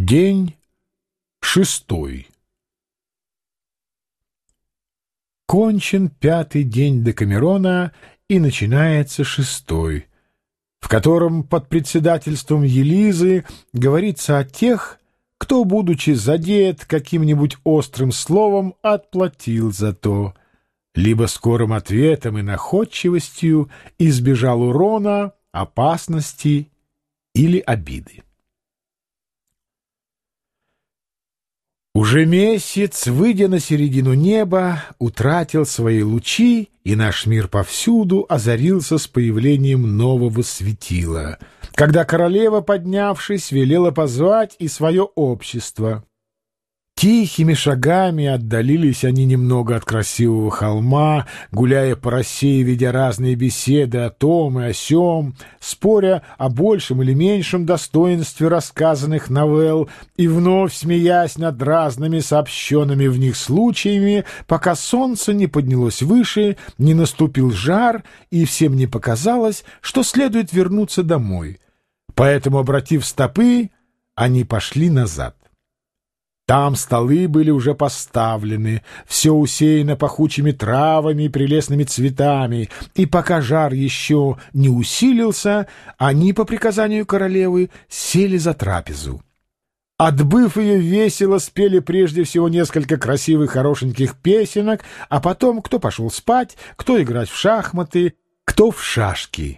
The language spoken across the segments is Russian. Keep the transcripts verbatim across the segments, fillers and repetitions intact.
День шестой. Кончен пятый день Декамерона, и начинается шестой, в котором под председательством Елизы говорится о тех, кто, будучи задет каким-нибудь острым словом, отплатил за то, либо скорым ответом и находчивостью избежал урона, опасности или обиды. Уже месяц, выйдя на середину неба, утратил свои лучи, и наш мир повсюду озарился с появлением нового светила, когда королева, поднявшись, велела позвать и свое общество. Тихими шагами отдалились они немного от красивого холма, гуляя по России, ведя разные беседы о том и о сём, споря о большем или меньшем достоинстве рассказанных новелл и вновь смеясь над разными сообщенными в них случаями, пока солнце не поднялось выше, не наступил жар, и всем не показалось, что следует вернуться домой. Поэтому, обратив стопы, они пошли назад. Там столы были уже поставлены, все усеяно пахучими травами и прелестными цветами, и пока жар еще не усилился, они, по приказанию королевы, сели за трапезу. Отбыв ее, весело спели прежде всего несколько красивых хорошеньких песенок, а потом кто пошел спать, кто играть в шахматы, кто в шашки.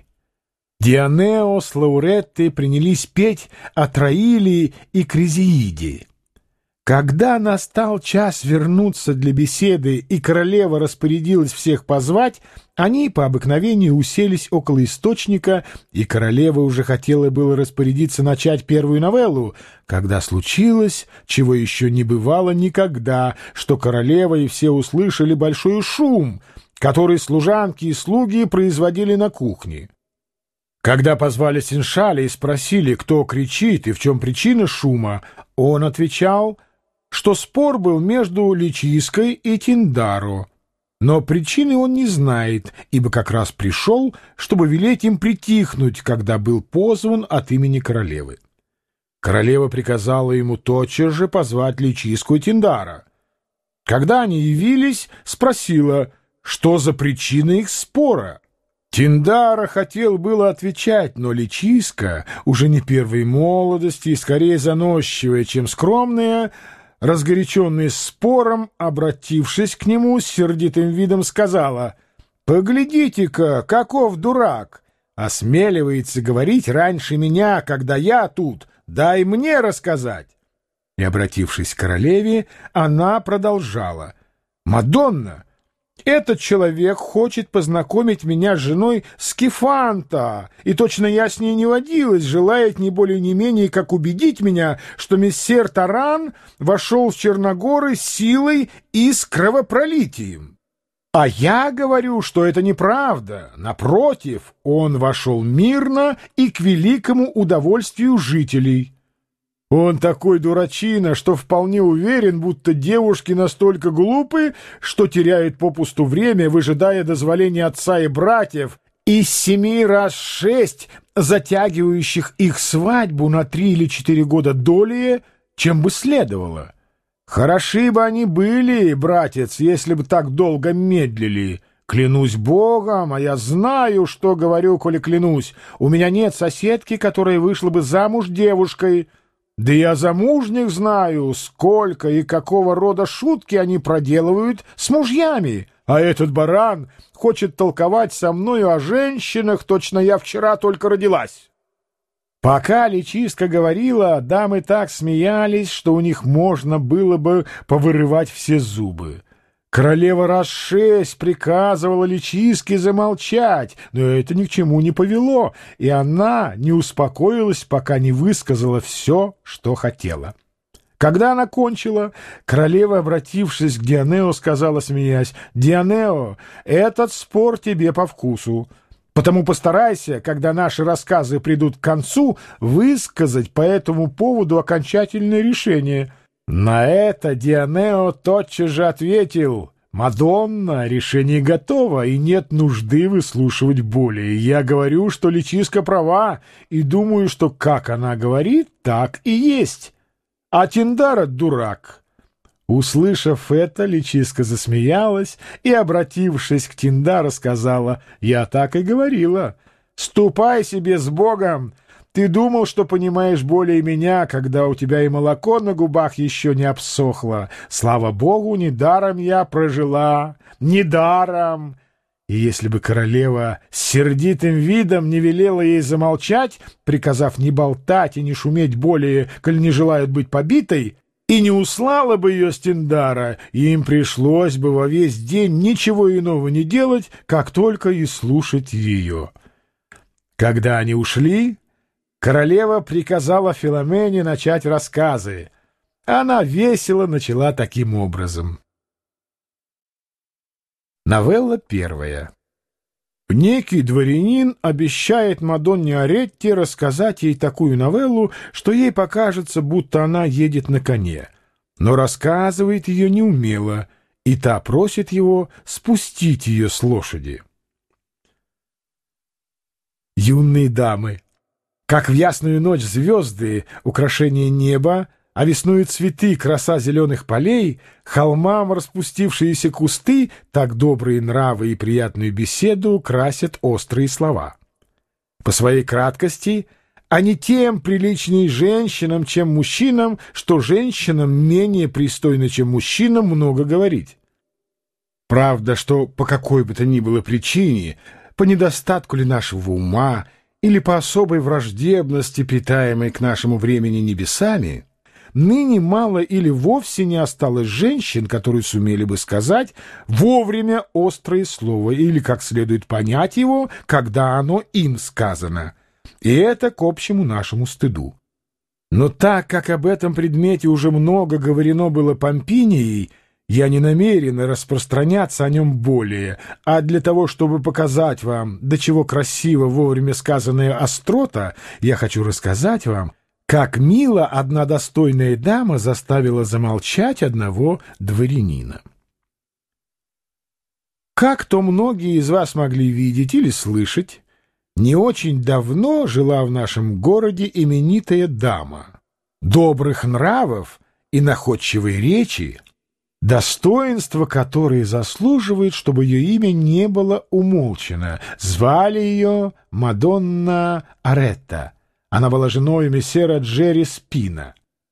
Дионео с Лауреттой принялись петь о Троилии и Кризеиде. Когда настал час вернуться для беседы, и королева распорядилась всех позвать, они по обыкновению уселись около источника, и королева уже хотела было распорядиться начать первую новеллу, когда случилось, чего еще не бывало никогда, что королева и все услышали большой шум, который служанки и слуги производили на кухне. Когда позвали Сеншаля и спросили, кто кричит и в чем причина шума, он отвечал, что спор был между Личийской и Тиндаро, но причины он не знает, ибо как раз пришел, чтобы велеть им притихнуть, когда был позван от имени королевы. Королева приказала ему тотчас же позвать Личийскую и Тиндаро. Когда они явились, спросила, что за причина их спора. Тиндаро хотел было отвечать, но Личийска, уже не первой молодости и скорее заносчивая, чем скромная, разгоряченный спором, обратившись к нему, с сердитым видом сказала: «Поглядите-ка, каков дурак! Осмеливается говорить раньше меня, когда я тут, дай мне рассказать!» И, обратившись к королеве, она продолжала: «Мадонна, этот человек хочет познакомить меня с женой Скифанта, и точно я с ней не водилась, желает не более не менее, как убедить меня, что мессер Таран вошел в Черногоры силой и с кровопролитием. А я говорю, что это неправда. Напротив, он вошел мирно и к великому удовольствию жителей». Он такой дурачина, что вполне уверен, будто девушки настолько глупы, что теряют попусту время, выжидая дозволения отца и братьев, из семи раз шесть затягивающих их свадьбу на три или четыре года долее, чем бы следовало. Хороши бы они были, братец, если бы так долго медлили. Клянусь Богом, а я знаю, что говорю, коли клянусь. У меня нет соседки, которая вышла бы замуж девушкой. Да я замужних знаю, сколько и какого рода шутки они проделывают с мужьями, а этот баран хочет толковать со мною о женщинах, точно я вчера только родилась». Пока Личийска говорила, дамы так смеялись, что у них можно было бы повырывать все зубы. Королева раз шесть приказывала Личийске замолчать, но это ни к чему не повело, и она не успокоилась, пока не высказала все, что хотела. Когда она кончила, королева, обратившись к Дионео, сказала, смеясь: «Дионео, этот спор тебе по вкусу, потому постарайся, когда наши рассказы придут к концу, высказать по этому поводу окончательное решение». На это Дионео тотчас же ответил: «Мадонна, решение готово, и нет нужды выслушивать более. Я говорю, что Личийска права, и думаю, что как она говорит, так и есть. а Тиндара — дурак». Услышав это, Личиска засмеялась и, обратившись к Тиндара, сказала: «Я так и говорила. Ступай себе с Богом. Ты думал, что понимаешь более меня, когда у тебя и молоко на губах еще не обсохло. Слава Богу, недаром я прожила, недаром». И если бы королева с сердитым видом не велела ей замолчать, приказав не болтать и не шуметь более, коль не желают быть побитой, и не услала бы ее с Тиндара, им пришлось бы во весь день ничего иного не делать, как только и слушать ее. Когда они ушли, королева приказала Филомене начать рассказы. Она весело начала таким образом. Новелла первая. Некий дворянин обещает Мадонне Аретте рассказать ей такую новеллу, что ей покажется, будто она едет на коне, но рассказывает ее неумело, и та просит его спустить ее с лошади. Юные дамы, как в ясную ночь звезды, украшение неба, а весною цветы, краса зеленых полей, холмам распустившиеся кусты, так добрые нравы и приятную беседу красят острые слова. По своей краткости они тем приличнее женщинам, чем мужчинам, что женщинам менее пристойно, чем мужчинам, много говорить. Правда, что по какой бы то ни было причине, по недостатку ли нашего ума или по особой враждебности, питаемой к нашему времени небесами, ныне мало или вовсе не осталось женщин, которые сумели бы сказать вовремя острое слово или как следует понять его, когда оно им сказано. И это к общему нашему стыду. Но так как об этом предмете уже много говорено было Помпинией, я не намерен распространяться о нем более, а для того, чтобы показать вам, до чего красиво вовремя сказанная острота, я хочу рассказать вам, как мило одна достойная дама заставила замолчать одного дворянина. Как то многие из вас могли видеть или слышать, не очень давно жила в нашем городе именитая дама, добрых нравов и находчивой речи, достоинство которой заслуживает, чтобы ее имя не было умолчано. Звали ее Мадонна Аретта. Она была женой мессера Джерри Спина.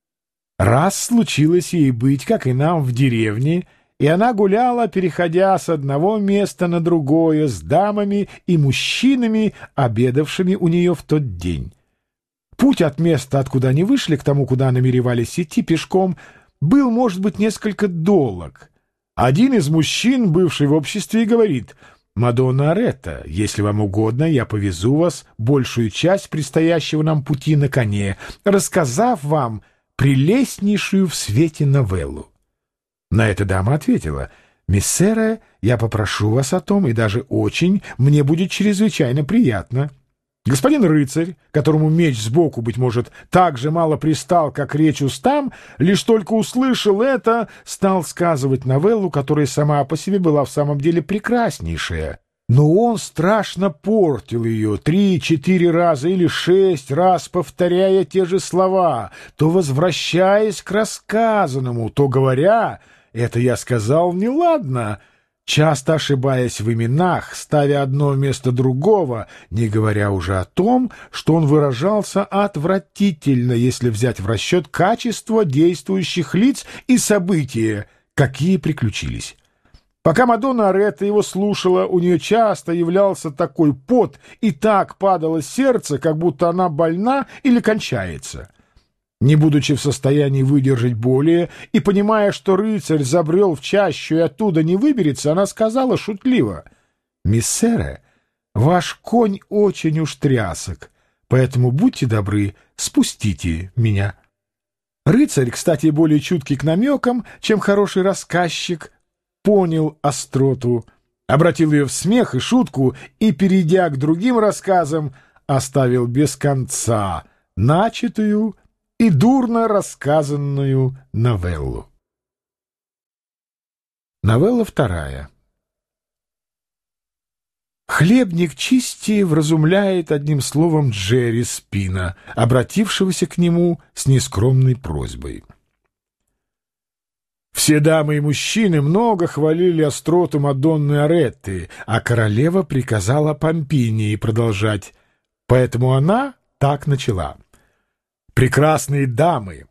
Раз случилось ей быть, как и нам, в деревне, и она гуляла, переходя с одного места на другое, с дамами и мужчинами, обедавшими у нее в тот день. Путь от места, откуда они вышли, к тому, куда намеревались идти пешком, был, может быть, несколько долг. Один из мужчин, бывший в обществе, говорит: «Мадонна Аретта, если вам угодно, я повезу вас большую часть предстоящего нам пути на коне, рассказав вам прелестнейшую в свете новеллу». На это дама ответила: «Мессера, я попрошу вас о том, и даже очень, мне будет чрезвычайно приятно». Господин рыцарь, которому меч сбоку, быть может, так же мало пристал, как речь устам, лишь только услышал это, стал сказывать новеллу, которая сама по себе была в самом деле прекраснейшая. Но он страшно портил ее три-четыре раза или шесть раз, повторяя те же слова, то возвращаясь к рассказанному, то говоря: «Это я сказал неладно», часто ошибаясь в именах, ставя одно вместо другого, не говоря уже о том, что он выражался отвратительно, если взять в расчет качество действующих лиц и события, какие приключились. Пока Мадонна Аретта его слушала, у нее часто являлся такой пот, и так падало сердце, как будто она больна или кончается. Не будучи в состоянии выдержать более и понимая, что рыцарь забрел в чащу и оттуда не выберется, она сказала шутливо: «Мессера, ваш конь очень уж трясок, поэтому будьте добры, спустите меня». Рыцарь, кстати, более чуткий к намекам, чем хороший рассказчик, понял остроту, обратил ее в смех и шутку и, перейдя к другим рассказам, оставил без конца начатую и дурно рассказанную новеллу. Новелла вторая. Хлебник Чисти вразумляет одним словом Джерри Спина, обратившегося к нему с нескромной просьбой. Все дамы и мужчины много хвалили остроту Мадонны Аретты, а королева приказала Помпинии продолжать, поэтому она так начала. «Прекрасные дамы,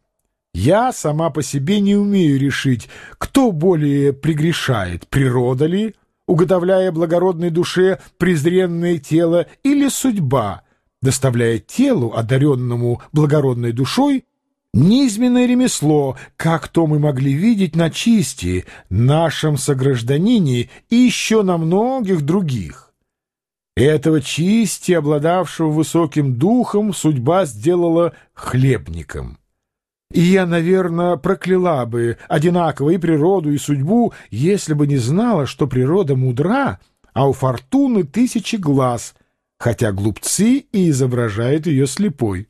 я сама по себе не умею решить, кто более прегрешает, природа ли, уготовляя благородной душе презренное тело, или судьба, доставляя телу, одаренному благородной душой, низменное ремесло, как то мы могли видеть на Чисти, нашем согражданине и еще на многих других. Этого Чисти, обладавшего высоким духом, судьба сделала хлебником. И я, наверное, прокляла бы одинаково и природу, и судьбу, если бы не знала, что природа мудра, а у фортуны тысячи глаз, хотя глупцы и изображают ее слепой.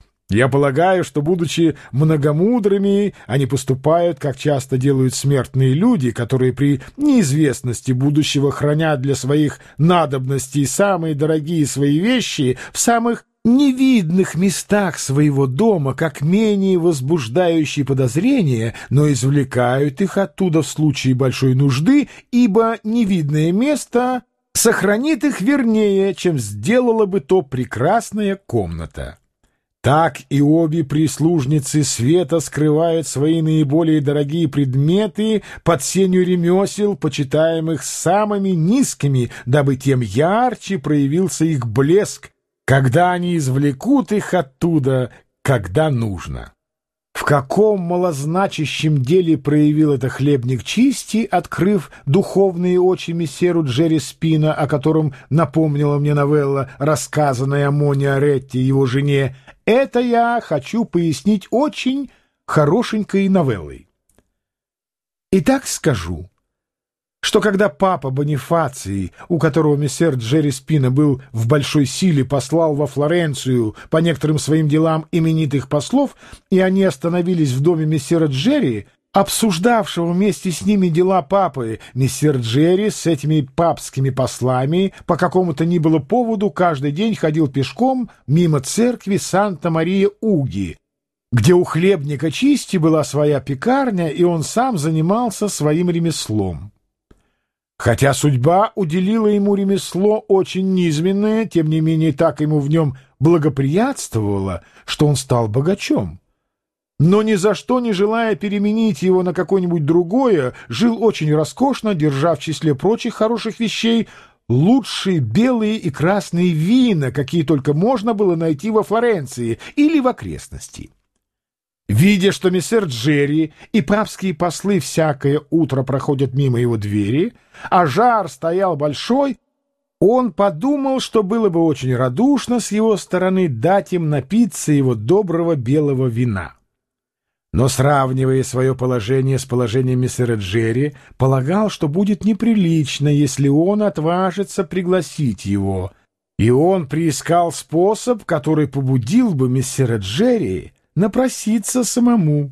Я полагаю, что, будучи многомудрыми, они поступают, как часто делают смертные люди, которые при неизвестности будущего хранят для своих надобностей самые дорогие свои вещи в самых невидных местах своего дома, как менее возбуждающие подозрения, но извлекают их оттуда в случае большой нужды, ибо невидное место сохранит их вернее, чем сделала бы то прекрасная комната. Так и обе прислужницы света скрывают свои наиболее дорогие предметы под сенью ремесел, почитаемых самыми низкими, дабы тем ярче проявился их блеск, когда они извлекут их оттуда, когда нужно. В каком малозначащем деле проявил это хлебник Чисти, открыв духовные очи мессеру Джерри Спина, о котором напомнила мне новелла, рассказанная о Моне Аретте и его жене, это я хочу пояснить очень хорошенькой новеллой. Итак скажу, что когда папа Бонифаций, у которого мессер Джерри Спина был в большой силе, послал во Флоренцию по некоторым своим делам именитых послов, и они остановились в доме мессера Джерри, обсуждавшего вместе с ними дела папы, мессер Джерри с этими папскими послами по какому-то ни было поводу каждый день ходил пешком мимо церкви Санта-Мария-Уги, где у хлебника Чисти была своя пекарня, и он сам занимался своим ремеслом. Хотя судьба уделила ему ремесло очень низменное, тем не менее так ему в нем благоприятствовало, что он стал богачом. Но ни за что не желая переменить его на какое-нибудь другое, жил очень роскошно, держа в числе прочих хороших вещей лучшие белые и красные вина, какие только можно было найти во Флоренции или в окрестности. Видя, что мессер Джерри и папские послы всякое утро проходят мимо его двери, а жар стоял большой, он подумал, что было бы очень радушно с его стороны дать им напиться его доброго белого вина. Но, сравнивая свое положение с положением мессера Джерри, полагал, что будет неприлично, если он отважится пригласить его, и он приискал способ, который побудил бы мессера Джерри напроситься самому.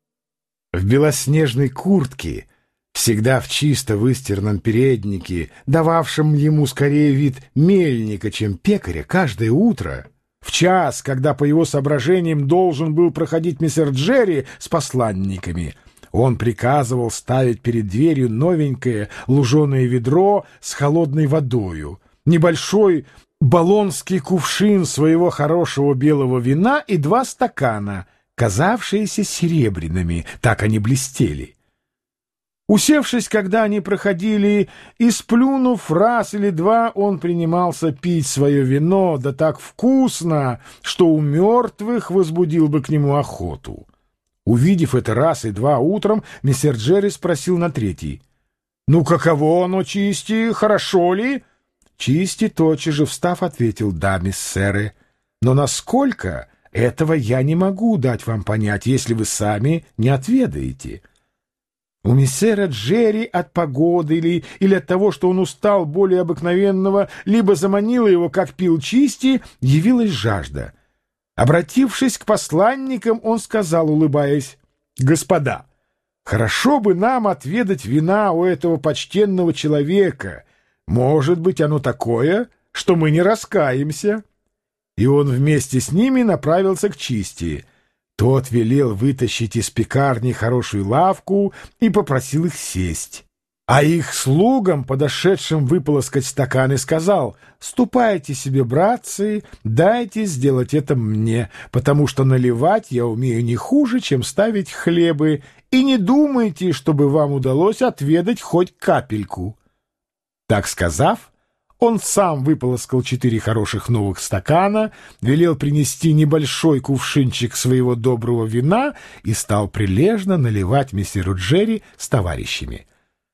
В белоснежной куртке, всегда в чисто выстиранном переднике, дававшем ему скорее вид мельника, чем пекаря, каждое утро, в час, когда по его соображениям должен был проходить мессер Джерри с посланниками, он приказывал ставить перед дверью новенькое луженое ведро с холодной водою, небольшой болонский кувшин своего хорошего белого вина и два стакана, казавшиеся серебряными, так они блестели. Усевшись, когда они проходили, и сплюнув раз или два, он принимался пить свое вино, да так вкусно, что у мертвых возбудил бы к нему охоту. Увидев это раз и два утром, мессер Джерри спросил на третий: «Ну, каково оно, Чисти, хорошо ли?» Чисти, тотчас же встав, ответил: «Да, миссеры, но насколько, этого я не могу дать вам понять, если вы сами не отведаете». У мессера Джерри от погоды или, или от того, что он устал более обыкновенного, либо заманила его, как пил Чисти, явилась жажда. Обратившись к посланникам, он сказал, улыбаясь: «Господа, хорошо бы нам отведать вина у этого почтенного человека, Может быть, оно такое, что мы не раскаемся». И он вместе с ними направился к Чисти. Тот велел вытащить из пекарни хорошую лавку и попросил их сесть. А их слугам, подошедшим выполоскать стаканы, сказал: «Ступайте себе, братцы, дайте сделать это мне, потому что наливать я умею не хуже, чем ставить хлебы, и не думайте, чтобы вам удалось отведать хоть капельку». Так сказав, он сам выполоскал четыре хороших новых стакана, велел принести небольшой кувшинчик своего доброго вина и стал прилежно наливать мессеру Джерри с товарищами.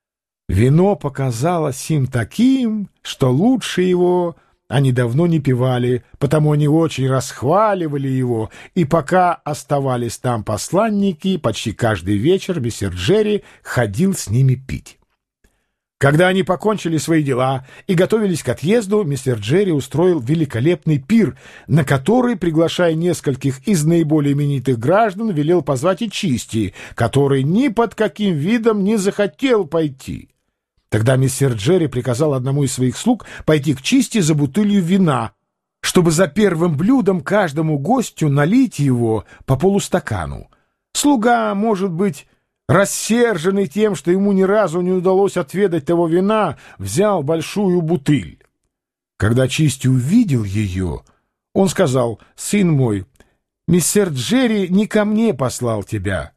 Вино показалось им таким, что лучше его они давно не пивали, потому они очень расхваливали его, и пока оставались там посланники, почти каждый вечер мессер Джерри ходил с ними пить. Когда они покончили свои дела и готовились к отъезду, мистер Джерри устроил великолепный пир, на который, приглашая нескольких из наиболее именитых граждан, велел позвать и Чисти, который ни под каким видом не захотел пойти. Тогда мистер Джерри приказал одному из своих слуг пойти к Чисти за бутылью вина, чтобы за первым блюдом каждому гостю налить его по полустакану. Слуга, может быть, рассерженный тем, что ему ни разу не удалось отведать того вина, взял большую бутыль. Когда Чисти увидел ее, он сказал: «Сын мой, мистер Джерри не ко мне послал тебя».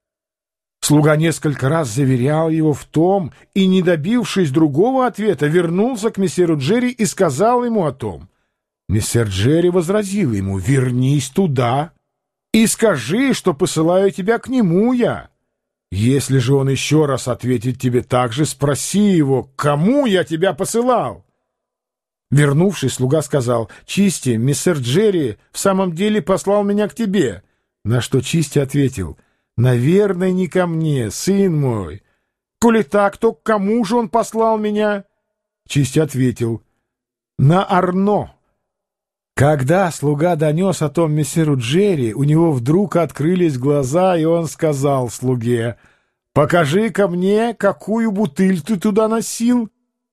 Слуга несколько раз заверял его в том и, не добившись другого ответа, вернулся к мистеру Джерри и сказал ему о том. Мистер Джерри возразил ему: «Вернись туда и скажи, что посылаю тебя к нему я». Если же он еще раз ответит тебе так же, спроси его: «Кому я тебя посылал?» Вернувшись, слуга сказал: «Чисти, мистер Джерри в самом деле послал меня к тебе». На что Чисти ответил: «Наверное, не ко мне, сын мой. Коли так, то к кому же он послал меня?» Чисти ответил: «На Арно». Когда слуга донес о том мессеру Джерри, у него вдруг открылись глаза, и он сказал слуге: «Покажи-ка мне, какую бутыль ты туда носил».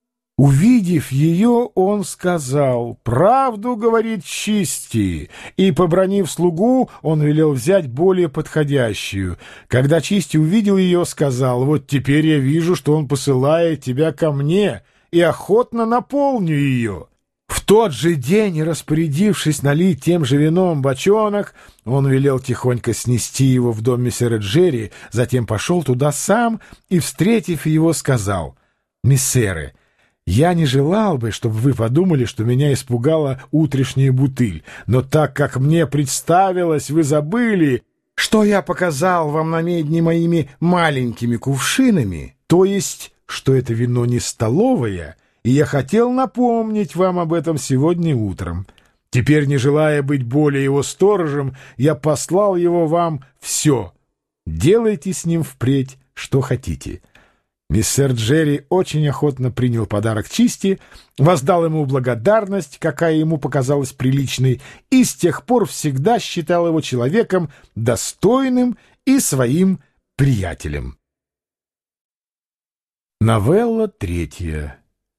Увидев ее, он сказал: «Правду говорит Чисти», и, побранив слугу, он велел взять более подходящую. Когда Чисти увидел ее, сказал: «Вот теперь я вижу, что он посылает тебя ко мне, и охотно наполню ее». В тот же день, распорядившись налить тем же вином бочонок, он велел тихонько снести его в дом мессера Джерри, затем пошел туда сам и, встретив его, сказал: «Мессеры, я не желал бы, чтобы вы подумали, что меня испугала утрешняя бутыль, но так как мне представилось, вы забыли, что я показал вам на медне моими маленькими кувшинами, то есть, что это вино не столовое, и я хотел напомнить вам об этом сегодня утром. Теперь, не желая быть более его сторожем, я послал его вам все. Делайте с ним впредь, что хотите». Мистер Джерри очень охотно принял подарок Чисти, воздал ему благодарность, какая ему показалась приличной, и с тех пор всегда считал его человеком достойным и своим приятелем. Новелла третья.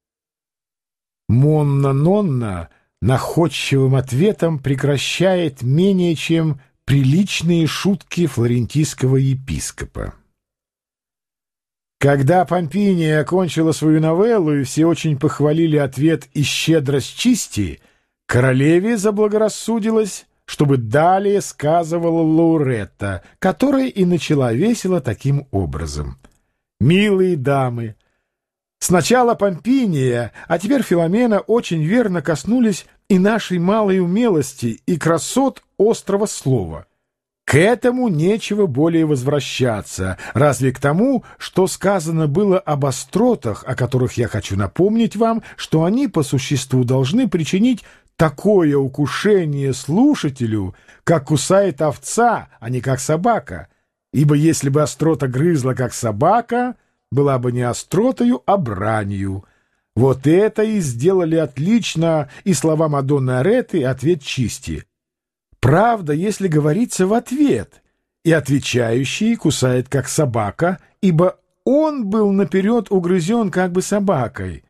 Монна-Нонна находчивым ответом прекращает менее чем приличные шутки флорентийского епископа. Когда Помпиния окончила свою новеллу, и все очень похвалили ответ и щедрость Чисти, королеве заблагорассудилось, чтобы далее сказывала Лауретта, которая и начала весело таким образом. «Милые дамы, сначала Помпиния, а теперь Филомена очень верно коснулись и нашей малой умелости, и красот острого слова. К этому нечего более возвращаться, разве к тому, что сказано было об остротах, о которых я хочу напомнить вам, что они по существу должны причинить такое укушение слушателю, как кусает овца, а не как собака, ибо если бы острота грызла, как собака, была бы не остротою, а бранью. Вот это и сделали отлично и слова Мадонны Ареты, и ответ Чисти. Правда, если говорится в ответ, и отвечающий кусает, как собака, ибо он был наперед угрызен как бы собакой.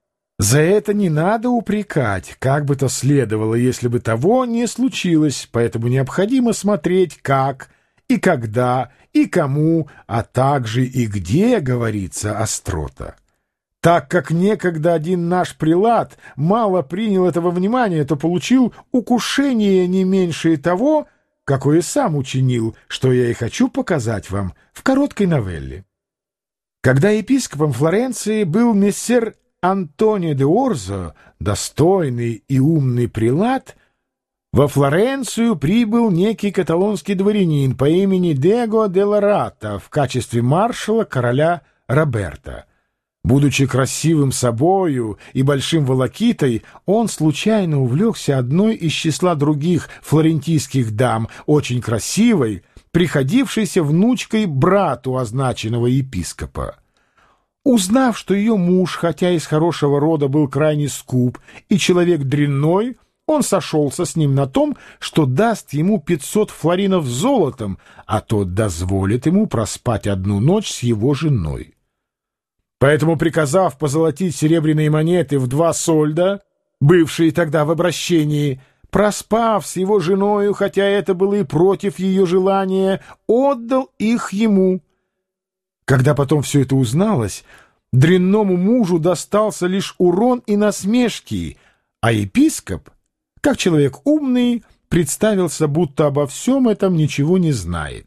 За это не надо упрекать, как бы то следовало, если бы того не случилось, поэтому необходимо смотреть, как и когда и кому, а также и где говорится острота. Так как некогда один наш прелат мало принял этого внимания, то получил укушение не меньшее того, какое сам учинил, что я и хочу показать вам в короткой новелле. Когда епископом Флоренции был мессер Антонио де Орзо, достойный и умный прелат, во Флоренцию прибыл некий каталонский дворянин по имени Диего де Лората в качестве маршала короля Роберта. Будучи красивым собою и большим волокитой, он случайно увлекся одной из числа других флорентийских дам, очень красивой, приходившейся внучкой брату означенного епископа. Узнав, что ее муж, хотя из хорошего рода, был крайне скуп и человек дрянной, он сошелся с ним на том, что даст ему пятьсот флоринов золотом, а тот дозволит ему проспать одну ночь с его женой. Поэтому, приказав позолотить серебряные монеты в два сольда, бывшие тогда в обращении, проспав с его женою, хотя это было и против ее желания, отдал их ему. Когда потом все это узналось, дрянному мужу достался лишь урон и насмешки, а епископ, как человек умный, представился, будто обо всем этом ничего не знает.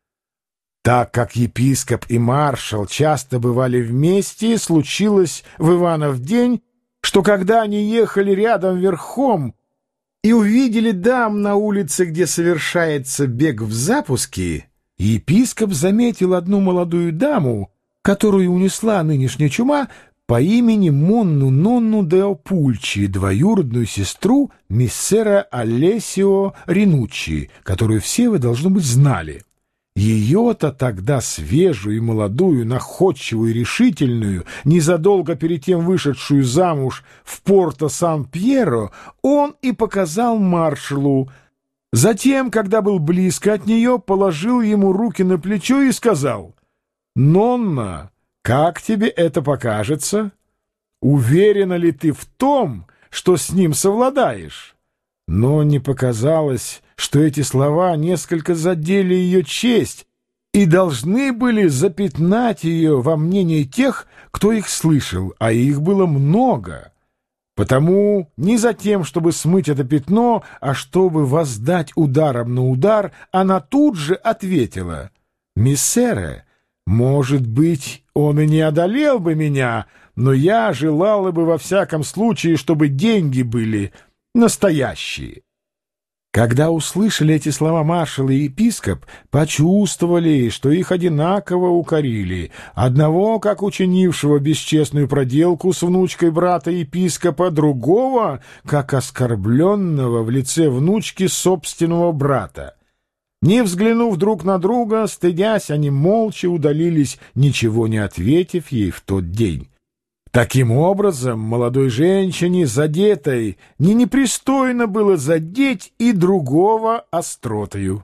Так как епископ и маршал часто бывали вместе, случилось в Иванов день, что когда они ехали рядом верхом и увидели дам на улице, где совершается бег в запуске, епископ заметил одну молодую даму, которую унесла нынешняя чума, по имени Монну Нонну де Опульчи, двоюродную сестру мессера Алессио Ринуччи, которую все вы, должно быть, знали. Ее-то тогда свежую и молодую, находчивую и решительную, незадолго перед тем вышедшую замуж в Порто-Сан-Пьеро, он и показал маршалу. Затем, когда был близко от нее, положил ему руки на плечо и сказал: «Нонна, как тебе это покажется? Уверена ли ты в том, что с ним совладаешь?» Но не показалось, что эти слова несколько задели ее честь и должны были запятнать ее во мнении тех, кто их слышал, а их было много. Потому не за тем, чтобы смыть это пятно, а чтобы воздать ударом на удар, она тут же ответила: «Миссере, может быть, он и не одолел бы меня, но я желала бы во всяком случае, чтобы деньги были настоящие». Когда услышали эти слова маршал и епископ, почувствовали, что их одинаково укорили. Одного, как учинившего бесчестную проделку с внучкой брата епископа, другого, как оскорбленного в лице внучки собственного брата. Не взглянув друг на друга, стыдясь, они молча удалились, ничего не ответив ей в тот день. Таким образом, молодой женщине, задетой, не непристойно было задеть и другого остротою.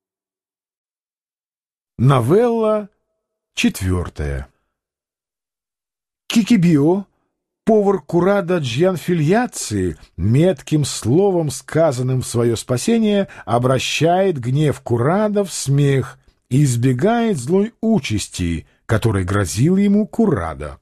Новелла четвертая. Кикибио, повар Курадо Джанфильяцци, метким словом, сказанным в свое спасение, обращает гнев Курадо в смех и избегает злой участи, которой грозил ему Курадо.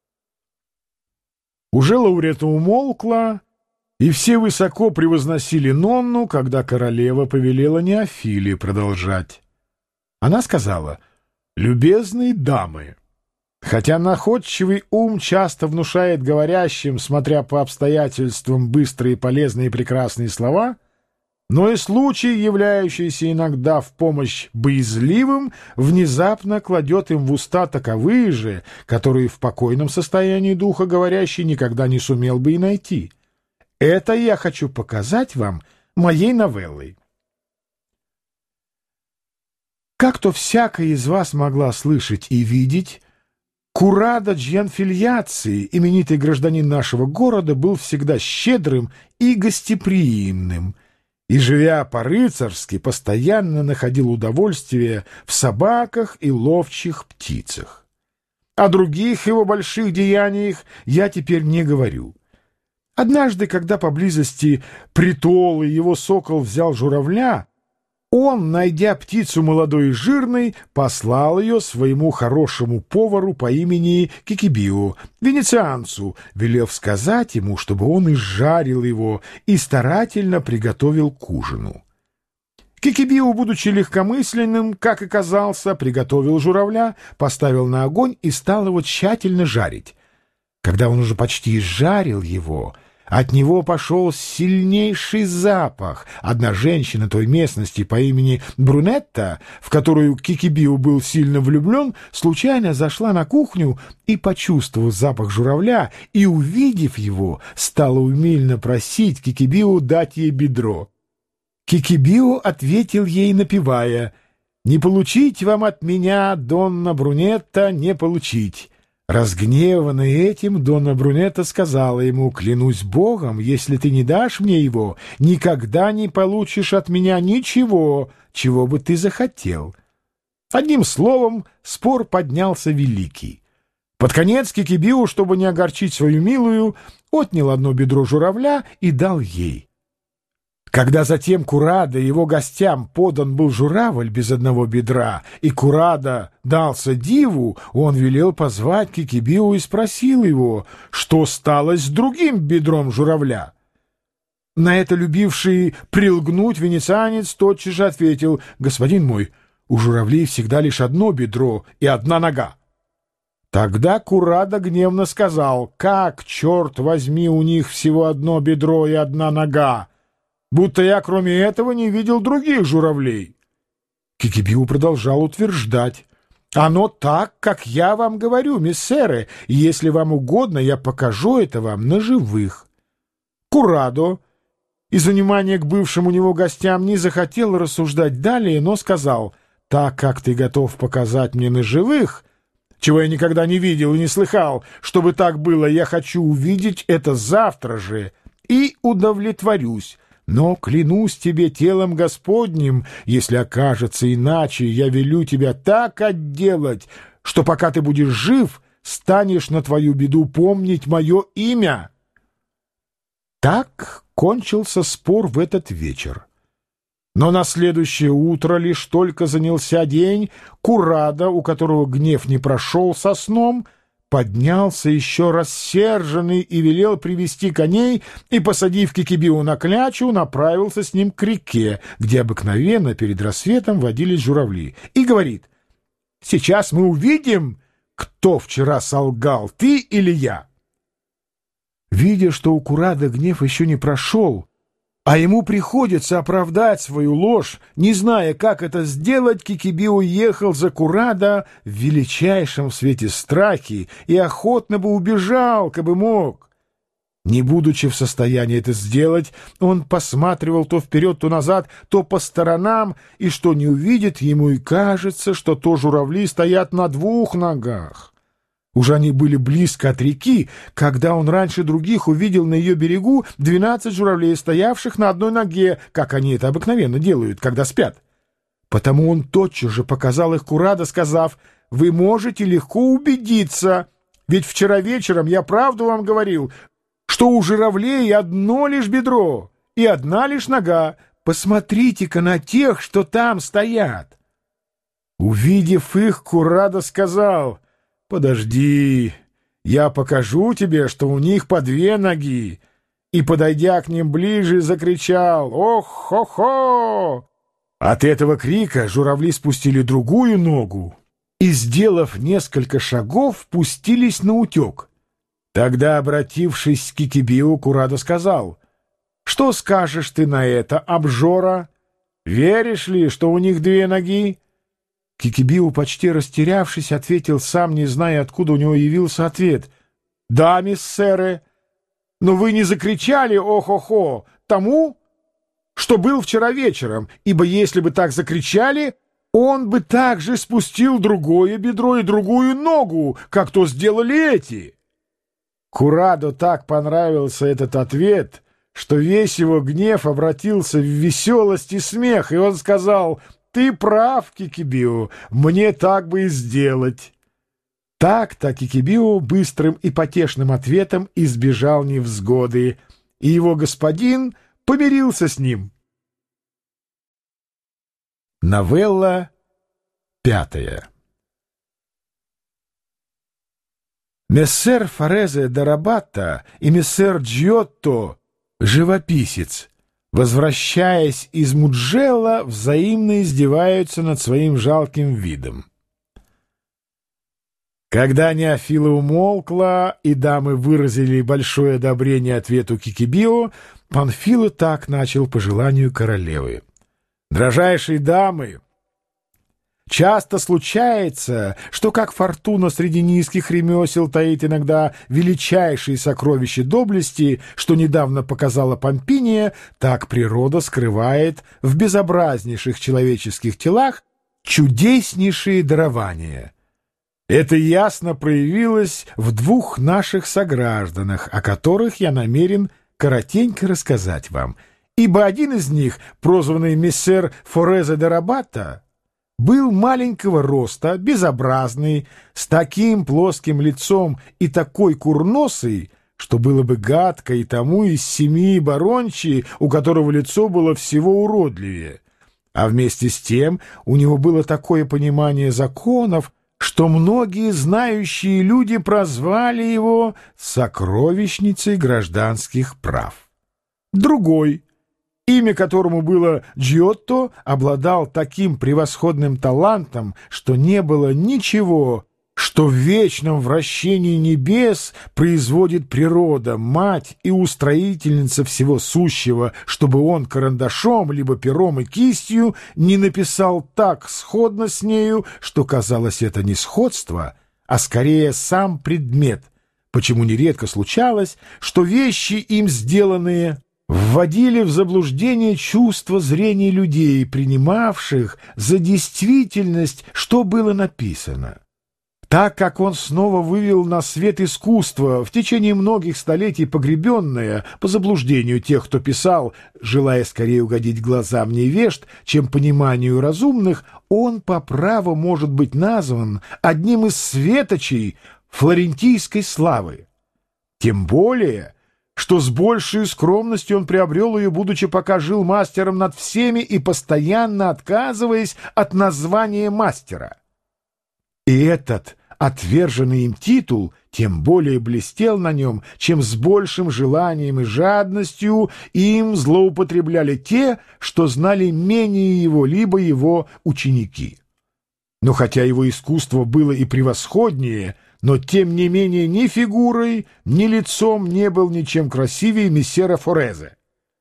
Уже лауреата умолкла, и все высоко превозносили Нонну, когда королева повелела Неофиле продолжать. Она сказала: «Любезные дамы, хотя находчивый ум часто внушает говорящим, смотря по обстоятельствам, быстрые, полезные и прекрасные слова, но и случай, являющийся иногда в помощь боязливым, внезапно кладет им в уста таковые же, которые в покойном состоянии духа говорящий никогда не сумел бы и найти. Это я хочу показать вам моей новеллой. Как-то всякая из вас могла слышать и видеть, Курадо Джанфильяцци, именитый гражданин нашего города, был всегда щедрым и гостеприимным, и, живя по-рыцарски, постоянно находил удовольствие в собаках и ловчих птицах. О других его больших деяниях я теперь не говорю. Однажды, когда поблизости притол и его сокол взял журавля, он, найдя птицу молодой и жирной, послал ее своему хорошему повару по имени Кикибио, венецианцу, велев сказать ему, чтобы он изжарил его и старательно приготовил к ужину. Кикибио, будучи легкомысленным, как оказался, приготовил журавля, поставил на огонь и стал его тщательно жарить. Когда он уже почти изжарил его, от него пошел сильнейший запах. Одна женщина той местности по имени Брунетта, в которую Кикибио был сильно влюблен, случайно зашла на кухню и, почувствовав запах журавля и увидев его, стала умильно просить Кикибио дать ей бедро. Кикибио ответил ей, напевая: «Не получить вам от меня, Донна Брунетта, не получить». Разгневанный этим, Донна Брунетта сказала ему: «Клянусь Богом, если ты не дашь мне его, никогда не получишь от меня ничего, чего бы ты захотел». Одним словом, спор поднялся великий. Под конец Кикибио, чтобы не огорчить свою милую, отнял одно бедро журавля и дал ей. Когда затем Курадо и его гостям подан был журавль без одного бедра, и Курадо дался диву, он велел позвать Кикибио и спросил его, что стало с другим бедром журавля. На это любивший прилгнуть венецианец тотчас же ответил: «Господин мой, у журавлей всегда лишь одно бедро и одна нога». Тогда Курадо гневно сказал: «Как, черт возьми, у них всего одно бедро и одна нога? Будто я, кроме этого, не видел других журавлей». Кикибио продолжал утверждать: «Оно так, как я вам говорю, миссеры, и если вам угодно, я покажу это вам на живых». Курадо, из внимания к бывшим у него гостям, не захотел рассуждать далее, но сказал: «Так как ты готов показать мне на живых, чего я никогда не видел и не слыхал, чтобы так было, я хочу увидеть это завтра же и удовлетворюсь. Но клянусь тебе телом Господним, если окажется иначе, я велю тебя так отделать, что пока ты будешь жив, станешь на твою беду помнить мое имя». Так кончился спор в этот вечер. Но на следующее утро лишь только занялся день, Курадо, у которого гнев не прошел со сном, поднялся еще рассерженный и велел привести коней, и, посадив Кикибио на клячу, направился с ним к реке, где обыкновенно перед рассветом водились журавли, и говорит: «Сейчас мы увидим, кто вчера солгал, ты или я». Видя, что у Курадо гнев еще не прошел, а ему приходится оправдать свою ложь, не зная, как это сделать, Кикибио ехал за Курадо в величайшем свете страхи и охотно бы убежал, кабы мог. Не будучи в состоянии это сделать, он посматривал то вперед, то назад, то по сторонам, и что не увидит, ему и кажется, что то журавли стоят на двух ногах. Уже они были близко от реки, когда он раньше других увидел на ее берегу двенадцать журавлей, стоявших на одной ноге, как они это обыкновенно делают, когда спят. Потому он тотчас же показал их Курадо, сказав: «Вы можете легко убедиться, ведь вчера вечером я правду вам говорил, что у журавлей одно лишь бедро и одна лишь нога. Посмотрите-ка на тех, что там стоят». Увидев их, Курадо сказал: «Подожди, я покажу тебе, что у них по две ноги», и, подойдя к ним ближе, закричал: «Ох-хо-хо!». От этого крика журавли спустили другую ногу и, сделав несколько шагов, пустились наутек. Тогда, обратившись к Кикибио, Курадо сказал: «Что скажешь ты на это, обжора? Веришь ли, что у них две ноги?» Кикибио, почти растерявшись, ответил, сам не зная, откуда у него явился ответ: «Да, миссеры, но вы не закричали «О-хо-хо» тому, что был вчера вечером, ибо если бы так закричали, он бы также спустил другое бедро и другую ногу, как то сделали эти». Курадо так понравился этот ответ, что весь его гнев обратился в веселость и смех, и он сказал: «Ты прав, Кикибио, мне так бы и сделать». Так-то Кикибио быстрым и потешным ответом избежал невзгоды, и его господин помирился с ним. Новелла пятая. Мессер Форезе де Рабатта и мессер Джиотто, живописец, возвращаясь из Муджелла, взаимно издеваются над своим жалким видом. Когда Неофила умолкла, и дамы выразили большое одобрение ответу Кикибио, Панфило так начал по желанию королевы. «Дрожайшие дамы, часто случается, что как фортуна среди низких ремесел таит иногда величайшие сокровища доблести, что недавно показала Помпиния, так природа скрывает в безобразнейших человеческих телах чудеснейшие дарования. Это ясно проявилось в двух наших согражданах, о которых я намерен коротенько рассказать вам, ибо один из них, прозванный мессер Форезе де Рабатта, был маленького роста, безобразный, с таким плоским лицом и такой курносый, что было бы гадко и тому из семьи Барончи, у которого лицо было всего уродливее. А вместе с тем у него было такое понимание законов, что многие знающие люди прозвали его «сокровищницей гражданских прав». Другой, имя которому было Джиотто, обладал таким превосходным талантом, что не было ничего, что в вечном вращении небес производит природа, мать и устроительница всего сущего, чтобы он карандашом, либо пером и кистью не написал так сходно с нею, что казалось это не сходство, а скорее сам предмет, почему нередко случалось, что вещи им сделанные вводили в заблуждение чувство зрения людей, принимавших за действительность, что было написано. Так как он снова вывел на свет искусство, в течение многих столетий погребенное, по заблуждению тех, кто писал, желая скорее угодить глазам невежд, чем пониманию разумных, он по праву может быть назван одним из светочей флорентийской славы. Тем более, что с большей скромностью он приобрел ее, будучи пока жил мастером над всеми и постоянно отказываясь от названия мастера. И этот отверженный им титул тем более блестел на нем, чем с большим желанием и жадностью им злоупотребляли те, что знали менее его, либо его ученики. Но хотя его искусство было и превосходнее, но тем не менее ни фигурой, ни лицом не был ничем красивее мессера Форезе.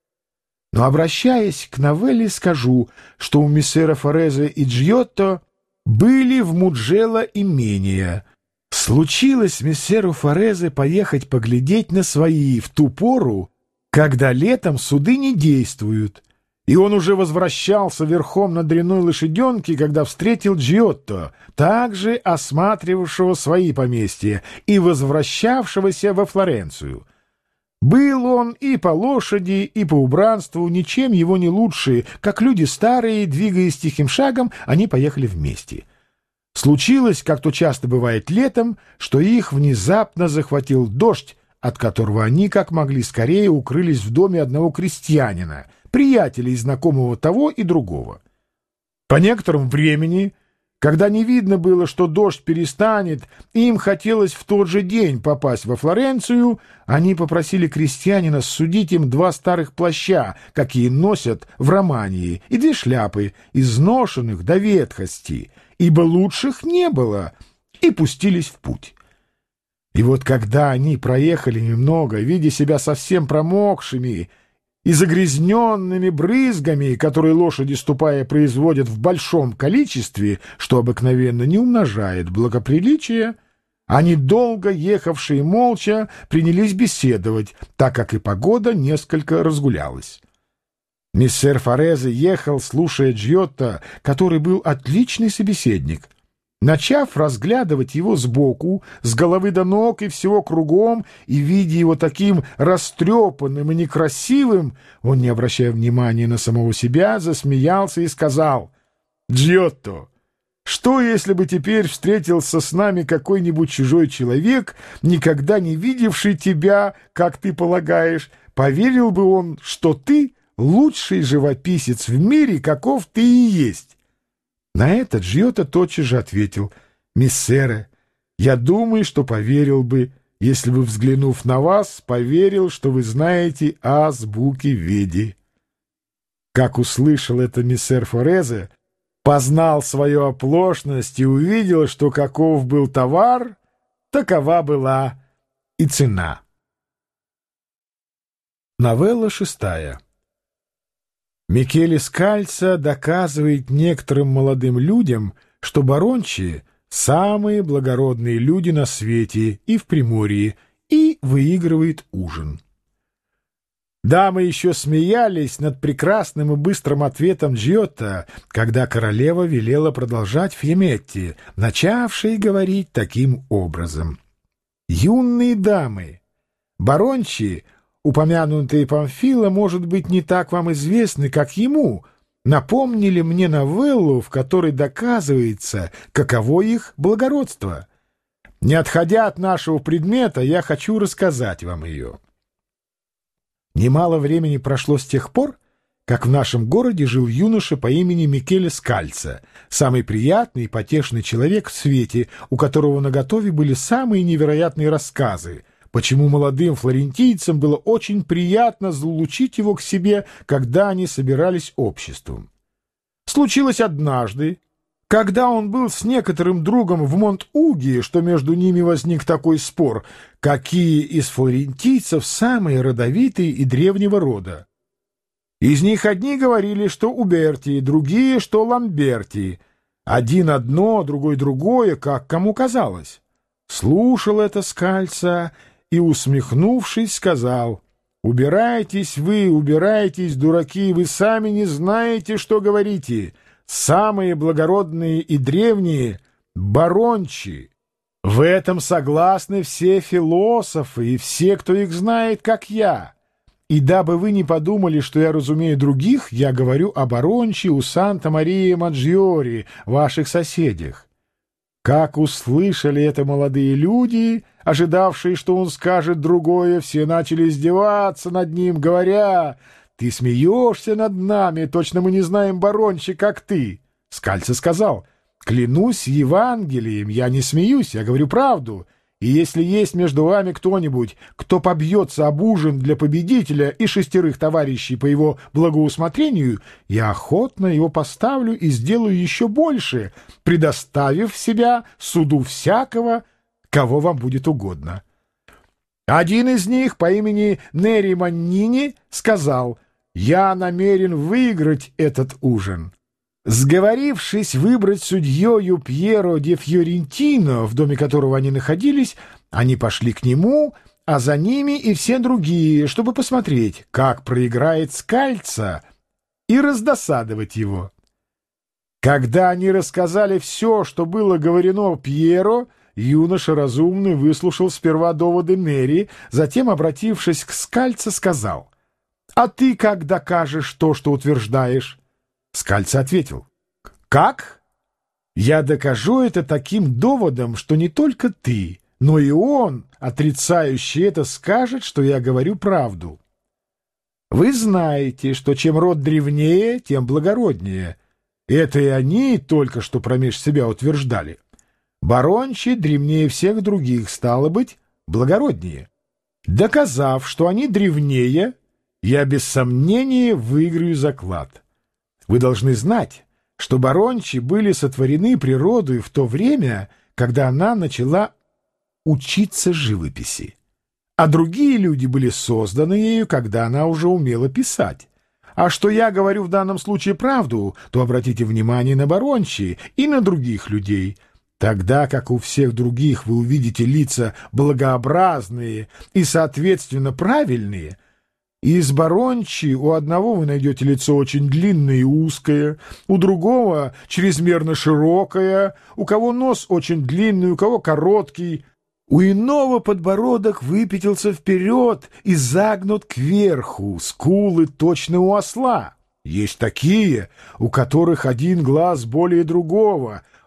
Но, обращаясь к новелле, скажу, что у мессера Форезе и Джиотто были в Муджелло имения. Случилось мессеру Форезе поехать поглядеть на свои в ту пору, когда летом суды не действуют, и он уже возвращался верхом на дряной лошаденке, когда встретил Джиотто, также осматривавшего свои поместья и возвращавшегося во Флоренцию. Был он и по лошади, и по убранству ничем его не лучше, как люди старые, двигаясь тихим шагом, они поехали вместе. Случилось, как то часто бывает летом, что их внезапно захватил дождь, от которого они, как могли скорее, укрылись в доме одного крестьянина, приятеля и знакомого того и другого. По некоторому времени, когда не видно было, что дождь перестанет, и им хотелось в тот же день попасть во Флоренцию, они попросили крестьянина судить им два старых плаща, какие носят в Романии, и две шляпы, изношенных до ветхости, ибо лучших не было, и пустились в путь. И вот когда они проехали немного, видя себя совсем промокшими и загрязненными брызгами, которые лошади, ступая, производят в большом количестве, что обыкновенно не умножает благоприличие, они, долго ехавшие молча, принялись беседовать, так как и погода несколько разгулялась. Мессер Форезе ехал, слушая Джиотто, который был отличный собеседник. Начав разглядывать его сбоку, с головы до ног и всего кругом, и видя его таким растрепанным и некрасивым, он, не обращая внимания на самого себя, засмеялся и сказал: «Джиотто, Что, если бы теперь встретился с нами какой-нибудь чужой человек, никогда не видевший тебя, как ты полагаешь, поверил бы он, что ты лучший живописец в мире, каков ты и есть? На это Джиотто тотчас же ответил: «Миссере, я думаю, что поверил бы, если бы, взглянув на вас, поверил, что вы знаете азбуки Веди». Как услышал это миссер Форезе, познал свою оплошность и увидел, что каков был товар, такова была и цена. Новелла шестая. Микеле Скальца доказывает некоторым молодым людям, что барончи — самые благородные люди на свете и в Приморье, и выигрывает ужин. Дамы еще смеялись над прекрасным и быстрым ответом Джиотто, когда королева велела продолжать Фьеметти, начавшей говорить таким образом: «Юные дамы, барончи, упомянутые Памфила, может быть, не так вам известны, как ему, напомнили мне новеллу, в которой доказывается, каково их благородство. Не отходя от нашего предмета, я хочу рассказать вам ее». Немало времени прошло с тех пор, как в нашем городе жил юноша по имени Микеле Скальца, самый приятный и потешный человек в свете, у которого наготове были самые невероятные рассказы, почему молодым флорентийцам было очень приятно залучить его к себе, когда они собирались обществом. Случилось однажды, когда он был с некоторым другом в Монт-Уге, что между ними возник такой спор, какие из флорентийцев самые родовитые и древнего рода. Из них одни говорили, что Уберти, другие, что Ламберти. Один одно, другой другое, как кому казалось. Слушал это Скальца и, усмехнувшись, сказал: «Убирайтесь вы, убирайтесь, дураки, вы сами не знаете, что говорите. Самые благородные и древние — барончи. В этом согласны все философы и все, кто их знает, как я. И дабы вы не подумали, что я разумею других, я говорю о барончи у Санта-Мария-Маджиори, ваших соседях». Как услышали это молодые люди, ожидавшие, что он скажет другое, все начали издеваться над ним, говоря: «Ты смеешься над нами, точно мы не знаем барончи, как ты». Скальца сказал: «Клянусь Евангелием, я не смеюсь, я говорю правду. И если есть между вами кто-нибудь, кто побьется об ужин для победителя и шестерых товарищей по его благоусмотрению, я охотно его поставлю и сделаю еще больше, предоставив себя суду всякого, кого вам будет угодно». Один из них по имени Нери Маннини сказал: «Я намерен выиграть этот ужин». Сговорившись выбрать судьею Пьеро де Фьорентино, в доме которого они находились, они пошли к нему, а за ними и все другие, чтобы посмотреть, как проиграет Скальца, и раздосадовать его. Когда они рассказали все, что было говорено Пьеро, юноша разумный выслушал сперва доводы Нери, затем, обратившись к Скальца, сказал: «А ты как докажешь то, что утверждаешь?» Скальца ответил: «Как? Я докажу это таким доводом, что не только ты, но и он, отрицающий это, скажет, что я говорю правду. Вы знаете, что чем род древнее, тем благороднее. Это и они только что промеж себя утверждали. Барончи древнее всех других, стало быть, благороднее. Доказав, что они древнее, я без сомнения выиграю заклад. Вы должны знать, что барончи были сотворены природой в то время, когда она начала учиться живописи, а другие люди были созданы ею, когда она уже умела писать. А что я говорю в данном случае правду, то обратите внимание на барончи и на других людей, тогда как у всех других вы увидите лица благообразные и, соответственно, правильные. Из барончи у одного вы найдете лицо очень длинное и узкое, у другого чрезмерно широкое, у кого нос очень длинный, у кого короткий, у иного подбородок выпятился вперед и загнут кверху, скулы точно у осла. Есть такие, у которых один глаз более другого,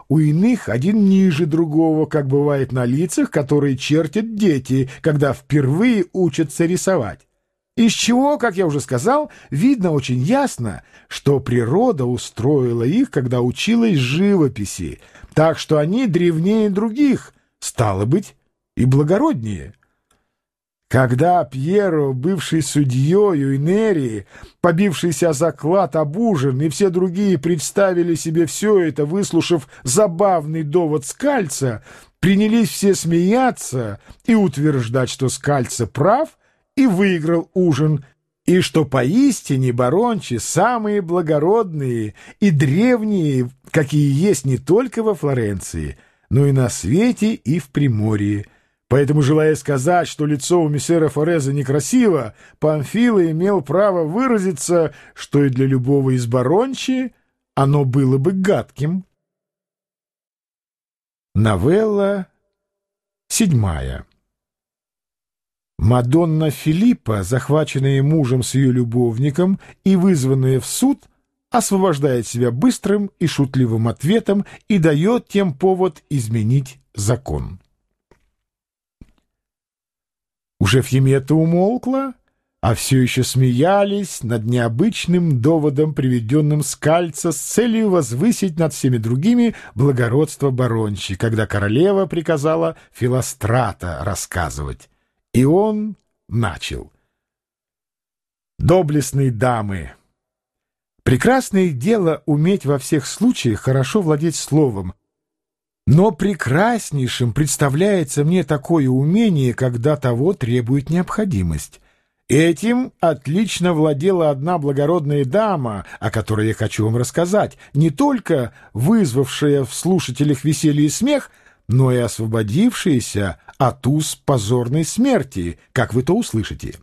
у иных один ниже другого, как бывает на лицах, которые чертят дети, когда впервые учатся рисовать. Из чего, как я уже сказал, видно очень ясно, что природа устроила их, когда училась живописи, так что они древнее других, стало быть, и благороднее. Когда Пьеро, бывший судьей Инерии, побившийся о заклад об ужин, и все другие представили себе все это, выслушав забавный довод Скальца, принялись все смеяться и утверждать, что Скальца прав и выиграл ужин, и что поистине Барончи самые благородные и древние, какие есть не только во Флоренции, но и на свете и в Приморье. Поэтому, желая сказать, что лицо у мессера Фореза некрасиво, Памфило имел право выразиться, что и для любого из Барончи оно было бы гадким. Новелла седьмая. Мадонна Филиппа, захваченная мужем с ее любовником и вызванная в суд, освобождает себя быстрым и шутливым ответом и дает тем повод изменить закон. Уже Фьемета умолкла, а все еще смеялись над необычным доводом, приведенным Скальца с целью возвысить над всеми другими благородство Барончи, когда королева приказала Филострата рассказывать. И он начал. «Доблестные дамы, прекрасное дело уметь во всех случаях хорошо владеть словом, но прекраснейшим представляется мне такое умение, когда того требует необходимость. Этим отлично владела одна благородная дама, о которой я хочу вам рассказать, не только вызвавшая в слушателях веселье и смех, но и освободившаяся от уз позорной смерти, как вы то услышите.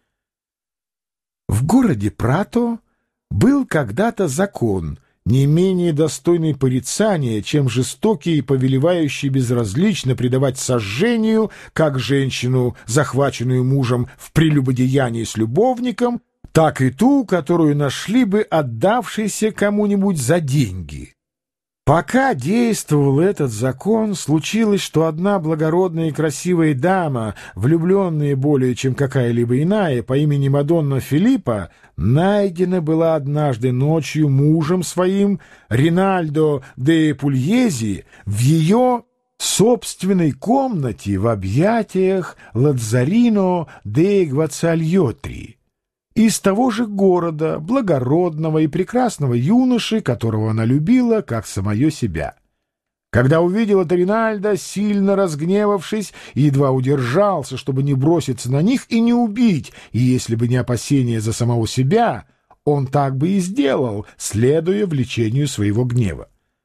В городе Прато был когда-то закон, не менее достойный порицания, чем жестокий и повелевающий безразлично предавать сожжению как женщину, захваченную мужем в прелюбодеянии с любовником, так и ту, которую нашли бы отдавшейся кому-нибудь за деньги. Пока действовал этот закон, случилось, что одна благородная и красивая дама, влюбленная более чем какая-либо иная, по имени Мадонна Филиппа, найдена была однажды ночью мужем своим, Ринальдо де Пульези, в ее собственной комнате в объятиях Ладзарино де Гвацальотри, из того же города, благородного и прекрасного юноши, которого она любила, как самое себя. Когда увидел это Ринальдо, сильно разгневавшись, едва удержался, чтобы не броситься на них и не убить, и если бы не опасение за самого себя, он так бы и сделал, следуя влечению своего гнева.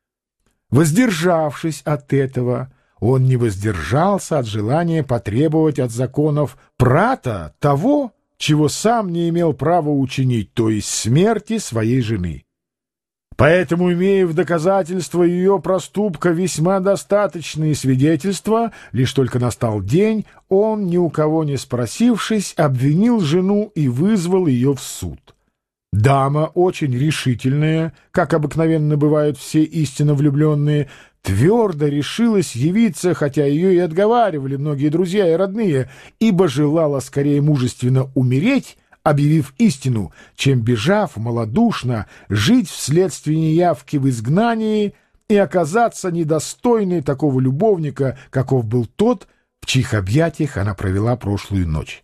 Воздержавшись от этого, он не воздержался от желания потребовать от законов Прата того, чего сам не имел права учинить, то есть смерти своей жены. Поэтому, имея в доказательство ее проступка весьма достаточные свидетельства, лишь только настал день, он, ни у кого не спросившись, обвинил жену и вызвал ее в суд. Дама, очень решительная, как обыкновенно бывают все истинно влюбленные, твердо решилась явиться, хотя ее и отговаривали многие друзья и родные, ибо желала скорее мужественно умереть, объявив истину, чем, бежав малодушно, жить вследствие неявки в изгнании и оказаться недостойной такого любовника, каков был тот, в чьих объятиях она провела прошлую ночь.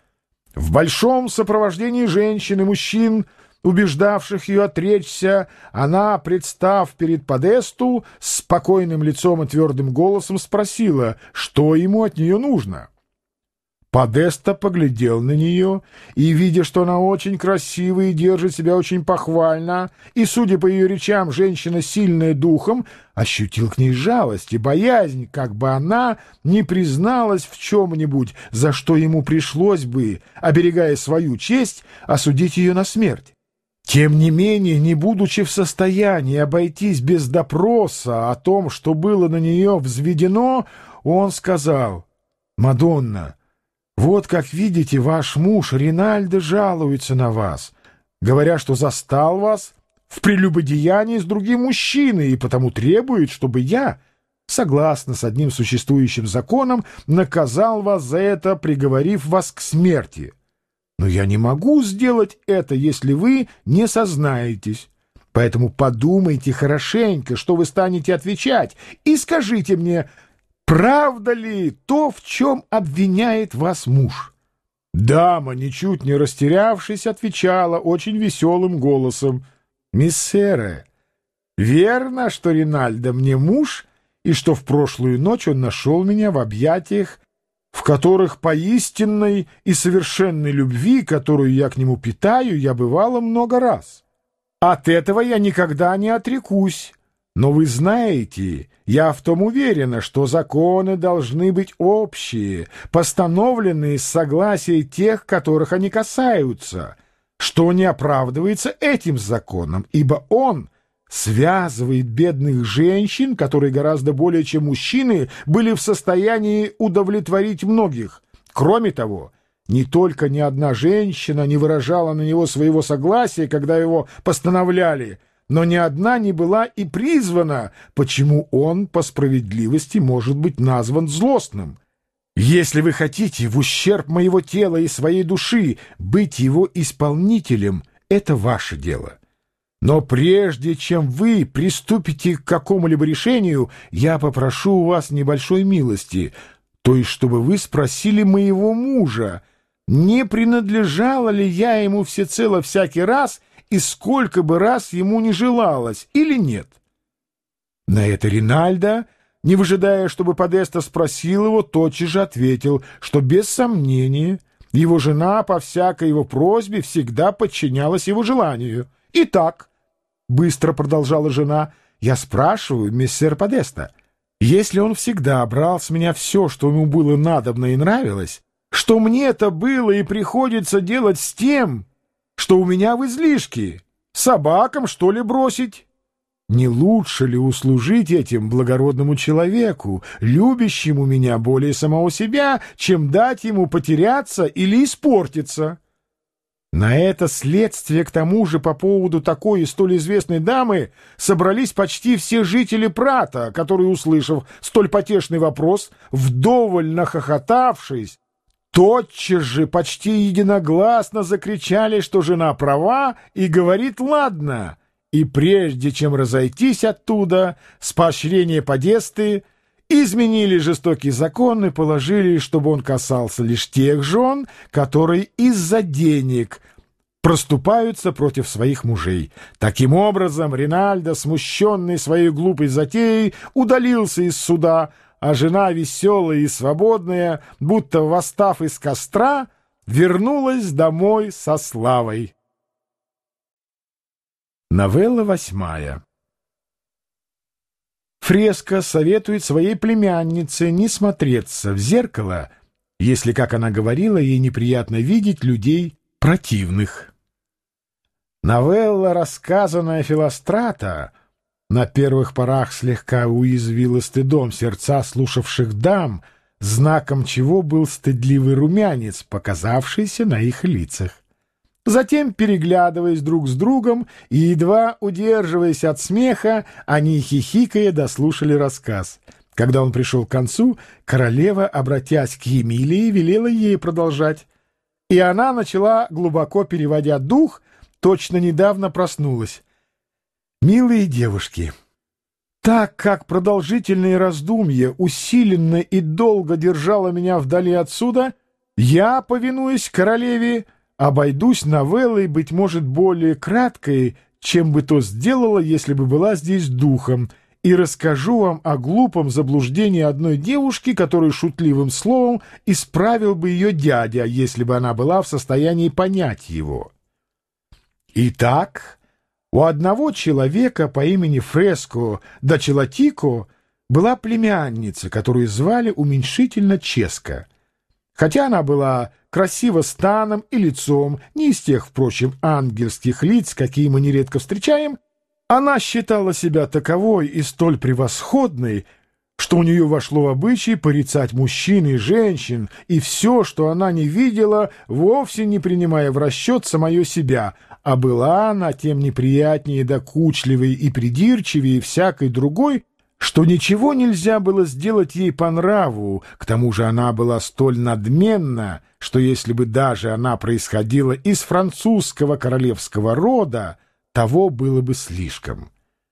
В большом сопровождении женщин и мужчин, убеждавших ее отречься, она, представ перед Подесту, с спокойным лицом и твердым голосом спросила, что ему от нее нужно. Подеста поглядел на нее и, видя, что она очень красива и держит себя очень похвально, и, судя по ее речам, женщина сильная духом, ощутил к ней жалость и боязнь, как бы она не призналась в чем-нибудь, за что ему пришлось бы, оберегая свою честь, осудить ее на смерть. Тем не менее, не будучи в состоянии обойтись без допроса о том, что было на нее взведено, он сказал: «Мадонна, вот, как видите, ваш муж Ринальдо жалуется на вас, говоря, что застал вас в прелюбодеянии с другим мужчиной и потому требует, чтобы я, согласно с одним существующим законом, наказал вас за это, приговорив вас к смерти. Но я не могу сделать это, если вы не сознаетесь. Поэтому подумайте хорошенько, что вы станете отвечать, и скажите мне, правда ли то, в чем обвиняет вас муж?» Дама, ничуть не растерявшись, отвечала очень веселым голосом: «Миссере, верно, что Ринальдо мне муж, и что в прошлую ночь он нашел меня в объятиях, в которых по истинной и совершенной любви, которую я к нему питаю, я бывала много раз. От этого я никогда не отрекусь. Но вы знаете, я в том уверена, что законы должны быть общие, постановленные с согласия тех, которых они касаются, что не оправдывается этим законом, ибо он связывает бедных женщин, которые гораздо более чем мужчины были в состоянии удовлетворить многих. Кроме того, не только ни одна женщина не выражала на него своего согласия, когда его постановляли, но ни одна не была и призвана, почему он, по справедливости, может быть назван злостным. Если вы хотите в ущерб моего тела и своей души быть его исполнителем, это ваше дело. Но прежде чем вы приступите к какому-либо решению, я попрошу у вас небольшой милости, то есть чтобы вы спросили моего мужа, не принадлежала ли я ему всецело всякий раз и сколько бы раз ему не желалось, или нет. На это Ринальдо, не выжидая, чтобы Подеста спросил его, тотчас же ответил, что без сомнения его жена по всякой его просьбе всегда подчинялась его желанию. «Итак», — быстро продолжала жена, — «я спрашиваю, миссер Подеста, если он всегда брал с меня все, что ему было надобно и нравилось, что мне это было и приходится делать с тем, что у меня в излишке, собакам, что ли, бросить? Не лучше ли услужить этим благородному человеку, любящему меня более самого себя, чем дать ему потеряться или испортиться?» На это следствие, к тому же, по поводу такой и столь известной дамы, собрались почти все жители Прата, которые, услышав столь потешный вопрос, вдоволь нахохотавшись, тотчас же почти единогласно закричали, что жена права и говорит «ладно», и прежде чем разойтись оттуда, с поощрения Подесты изменили жестокий закон и положили, чтобы он касался лишь тех жен, которые из-за денег проступаются против своих мужей. Таким образом, Ринальдо, смущенный своей глупой затеей, удалился из суда, а жена, веселая и свободная, будто восстав из костра, вернулась домой со славой. Новелла восьмая. Фреска советует своей племяннице не смотреться в зеркало, если, как она говорила, ей неприятно видеть людей противных. Новелла, рассказанная Филострата, на первых порах слегка уязвила стыдом сердца слушавших дам, знаком чего был стыдливый румянец, показавшийся на их лицах. Затем, переглядываясь друг с другом и едва удерживаясь от смеха, они, хихикая, дослушали рассказ. Когда он пришел к концу, королева, обратясь к Емилии, велела ей продолжать. И она начала, глубоко переводя дух, точно недавно проснулась. «Милые девушки, так как продолжительное раздумье усиленно и долго держало меня вдали отсюда, я, повинуясь королеве, обойдусь новеллой, быть может, более краткой, чем бы то сделала, если бы была здесь духом, и расскажу вам о глупом заблуждении одной девушки, которую шутливым словом исправил бы ее дядя, если бы она была в состоянии понять его. Итак, у одного человека по имени Фреско да Челатико была племянница, которую звали уменьшительно Ческа. Хотя она была красива станом и лицом, не из тех, впрочем, ангельских лиц, какие мы нередко встречаем, она считала себя таковой и столь превосходной, что у нее вошло в обычай порицать мужчин и женщин, и все, что она не видела, вовсе не принимая в расчет самое себя, а была она тем неприятнее, докучливой и придирчивее всякой другой, что ничего нельзя было сделать ей по нраву. К тому же она была столь надменна, что если бы даже она происходила из французского королевского рода, того было бы слишком.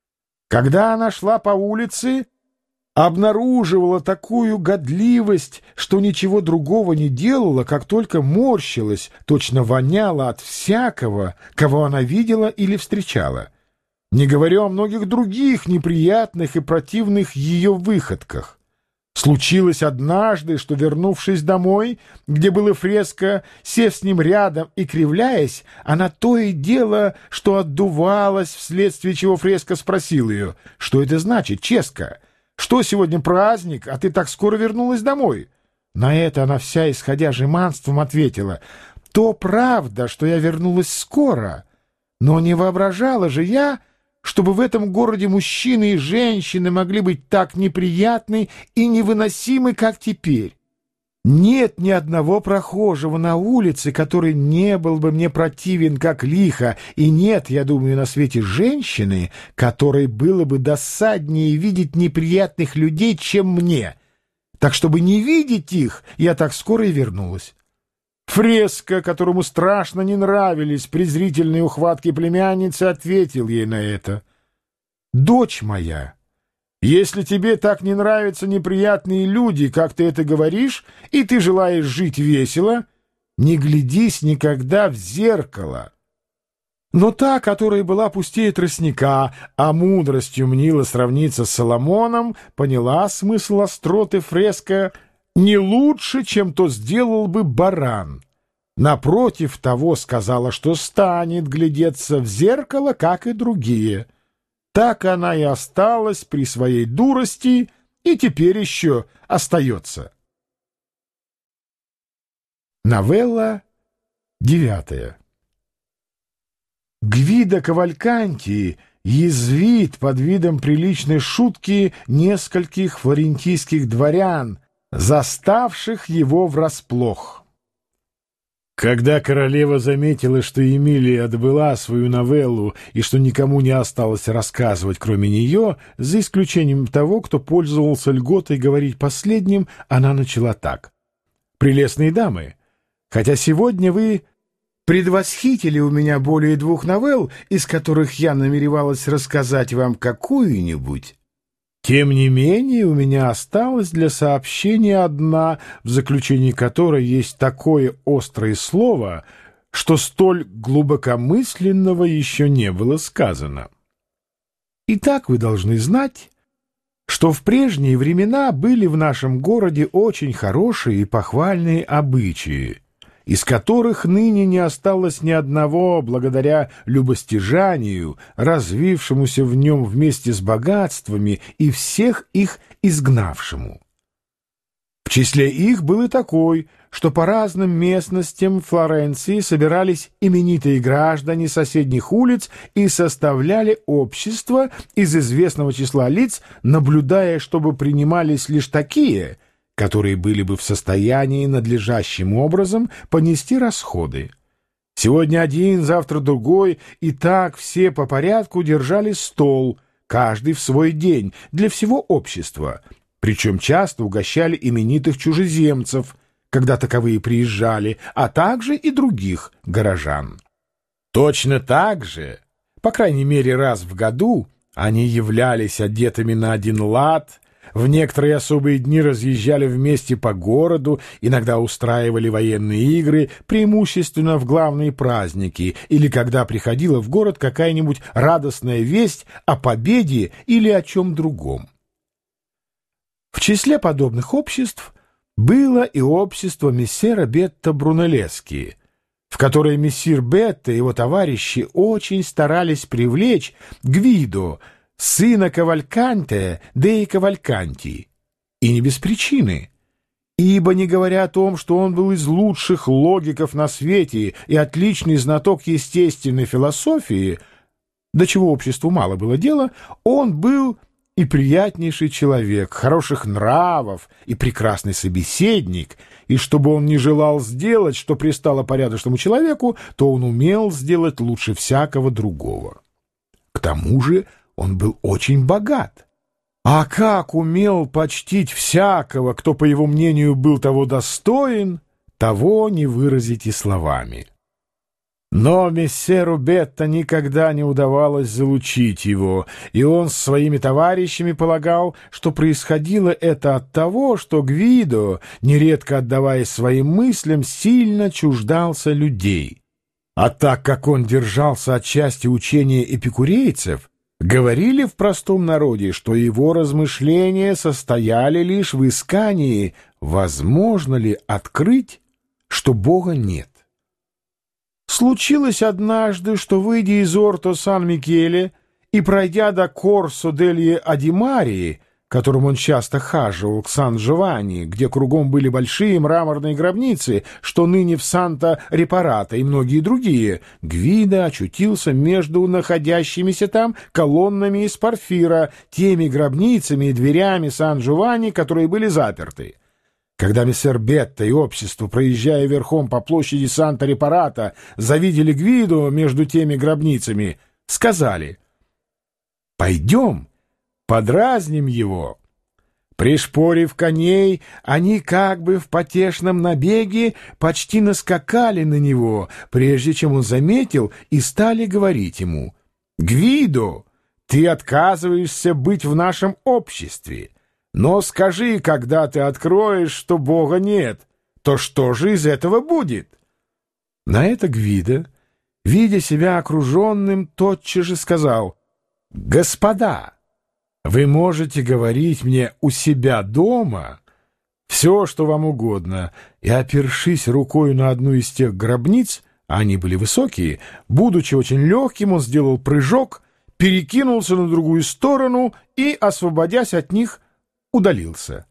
Когда она шла по улице, обнаруживала такую годливость, что ничего другого не делала, как только морщилась, точно воняла от всякого, кого она видела или встречала, не говоря о многих других неприятных и противных ее выходках. Случилось однажды, что, вернувшись домой, где было фреска, сев с ним рядом и кривляясь, она то и дело, что отдувалась, вследствие чего фреска спросил ее: «Что это значит, Ческа? Что сегодня праздник, а ты так скоро вернулась домой?» На это она вся, исходя жеманством, ответила: «То правда, что я вернулась скоро, но не воображала же я, чтобы в этом городе мужчины и женщины могли быть так неприятны и невыносимы, как теперь. Нет ни одного прохожего на улице, который не был бы мне противен, как лихо, и нет, я думаю, на свете женщины, которой было бы досаднее видеть неприятных людей, чем мне. Так, чтобы не видеть их, я так скоро и вернулась». Фреска, которому страшно не нравились презрительные ухватки племянницы, ответил ей на это: «Дочь моя, если тебе так не нравятся неприятные люди, как ты это говоришь, и ты желаешь жить весело, не глядись никогда в зеркало». Но та, которая была пустее тростника, а мудростью мнила сравниться с Соломоном, поняла смысл остроты Фреска не лучше, чем то сделал бы баран. Напротив того, сказала, что станет глядеться в зеркало, как и другие. Так она и осталась при своей дурости, и теперь еще остается. Новелла девятая. Гвидо Кавальканти язвит под видом приличной шутки нескольких флорентийских дворян, заставших его врасплох. Когда королева заметила, что Эмилия отбыла свою новеллу и что никому не осталось рассказывать, кроме нее, за исключением того, кто пользовался льготой говорить последним, она начала так: «Прелестные дамы, хотя сегодня вы предвосхитили у меня более двух новелл, из которых я намеревалась рассказать вам какую-нибудь, тем не менее у меня осталась для сообщения одна, в заключении которой есть такое острое слово, что столь глубокомысленного еще не было сказано. Итак, вы должны знать, что в прежние времена были в нашем городе очень хорошие и похвальные обычаи, из которых ныне не осталось ни одного благодаря любостяжанию, развившемуся в нем вместе с богатствами и всех их изгнавшему. В числе их был и такой, что по разным местностям Флоренции собирались именитые граждане соседних улиц и составляли общество из известного числа лиц, наблюдая, чтобы принимались лишь такие, которые были бы в состоянии надлежащим образом понести расходы. Сегодня один, завтра другой, и так все по порядку держали стол, каждый в свой день, для всего общества, причем часто угощали именитых чужеземцев, когда таковые приезжали, а также и других горожан. Точно так же, по крайней мере раз в году, они являлись одетыми на один лад, в некоторые особые дни разъезжали вместе по городу, иногда устраивали военные игры, преимущественно в главные праздники, или когда приходила в город какая-нибудь радостная весть о победе или о чем другом. В числе подобных обществ было и общество мессера Бетто Брунеллески, в которое мессир Бетто и его товарищи очень старались привлечь Гвидо, сына Кавальканте деи Кавальканти, и не без причины, ибо, не говоря о том, что он был из лучших логиков на свете и отличный знаток естественной философии, до чего обществу мало было дела, он был и приятнейший человек, хороших нравов и прекрасный собеседник, и чтобы он не желал сделать, что пристало порядочному человеку, то он умел сделать лучше всякого другого. К тому же он был очень богат. А как умел почтить всякого, кто, по его мнению, был того достоин, того не выразить и словами. Но мессеру Бетта никогда не удавалось залучить его, и он с своими товарищами полагал, что происходило это от того, что Гвидо, нередко отдаваясь своим мыслям, сильно чуждался людей. А так как он держался отчасти учения эпикурейцев, говорили в простом народе, что его размышления состояли лишь в искании, возможно ли открыть, что Бога нет. Случилось однажды, что, выйдя из Орто Сан-Микеле и пройдя до Корсо делье Адимарии, которым он часто хаживал к Сан-Джованни, где кругом были большие мраморные гробницы, что ныне в Санта-Репарата и многие другие, Гвидо очутился между находящимися там колоннами из порфира, теми гробницами и дверями Сан-Джованни, которые были заперты. Когда мессер Бетта и общество, проезжая верхом по площади Санта-Репарата, завидели Гвидо между теми гробницами, сказали: «Пойдем, подразним его». Пришпорив коней, они как бы в потешном набеге почти наскакали на него, прежде чем он заметил, и стали говорить ему: «Гвидо, ты отказываешься быть в нашем обществе. Но скажи, когда ты откроешь, что Бога нет, то что же из этого будет?» На это Гвидо, видя себя окруженным, тотчас же сказал: «Господа, вы можете говорить мне у себя дома все, что вам угодно», и, опершись рукой на одну из тех гробниц, а они были высокие, будучи очень легким, он сделал прыжок, перекинулся на другую сторону и, освободясь от них, удалился.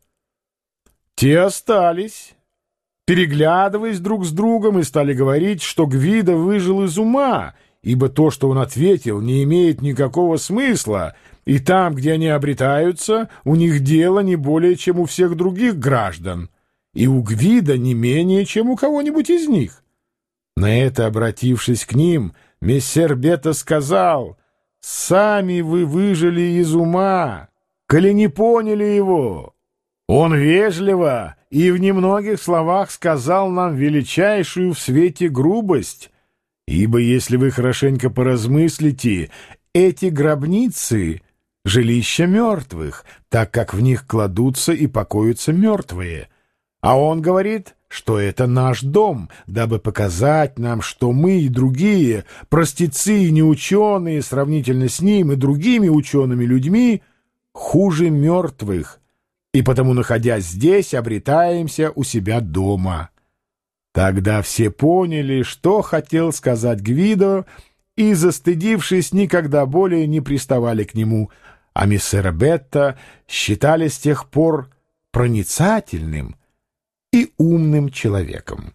Те остались, переглядываясь друг с другом, и стали говорить, что Гвидо выжил из ума, ибо то, что он ответил, не имеет никакого смысла, и там, где они обретаются, у них дело не более, чем у всех других граждан, и у Гвидо не менее, чем у кого-нибудь из них. На это, обратившись к ним, мессер Бетта сказал: «Сами вы выжили из ума, коли не поняли его. Он вежливо и в немногих словах сказал нам величайшую в свете грубость, ибо если вы хорошенько поразмыслите, эти гробницы — жилища мертвых, так как в них кладутся и покоятся мертвые. А он говорит, что это наш дом, дабы показать нам, что мы и другие, простецы и неученые, сравнительно с ним и другими учеными людьми, хуже мертвых, и потому, находясь здесь, обретаемся у себя дома». Тогда все поняли, что хотел сказать Гвидо, и, застыдившись, никогда более не приставали к нему, а мессера Бетта считали с тех пор проницательным и умным человеком.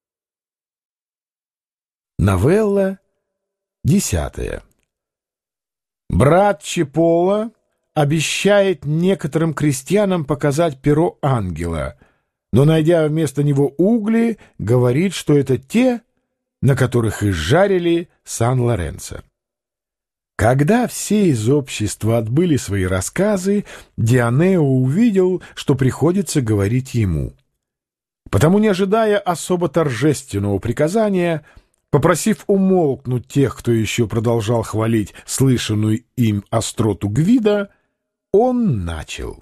Новелла десятая. Брат Чиполло обещает некоторым крестьянам показать перо ангела, но, найдя вместо него угли, говорит, что это те, на которых изжарили Сан-Лоренцо. Когда все из общества отбыли свои рассказы, Дионео увидел, что приходится говорить ему. Потому, не ожидая особо торжественного приказания, попросив умолкнуть тех, кто еще продолжал хвалить слышанную им остроту Гвидо, он начал.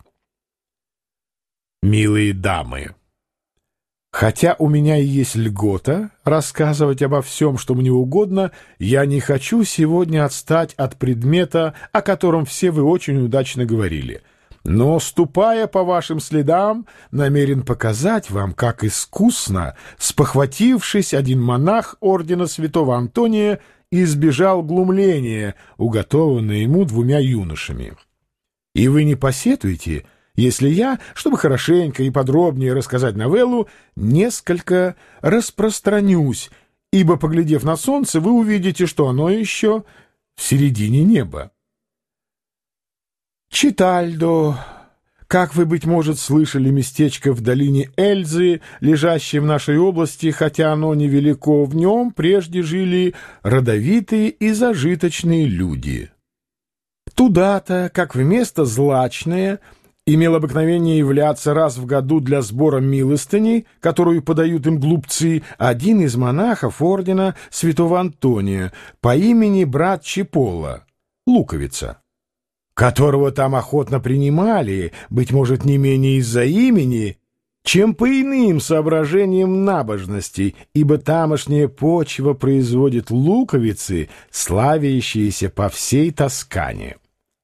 «Милые дамы, хотя у меня и есть льгота рассказывать обо всем, что мне угодно, я не хочу сегодня отстать от предмета, о котором все вы очень удачно говорили. Но, ступая по вашим следам, намерен показать вам, как искусно, спохватившись, один монах ордена святого Антония избежал глумления, уготованное ему двумя юношами. И вы не посетуете, если я, чтобы хорошенько и подробнее рассказать новеллу, несколько распространюсь, ибо, поглядев на солнце, вы увидите, что оно еще в середине неба. Читальдо, как вы, быть может, слышали, местечко в долине Эльзы, лежащее в нашей области, хотя оно невелико, в нем прежде жили родовитые и зажиточные люди. Туда-то, как в место злачное, имел обыкновение являться раз в году для сбора милостыни, которую подают им глупцы, один из монахов ордена святого Антония по имени брат Чиполло, Луковица, которого там охотно принимали, быть может, не менее из-за имени, чем по иным соображениям набожности, ибо тамошняя почва производит луковицы, славящиеся по всей Тоскане.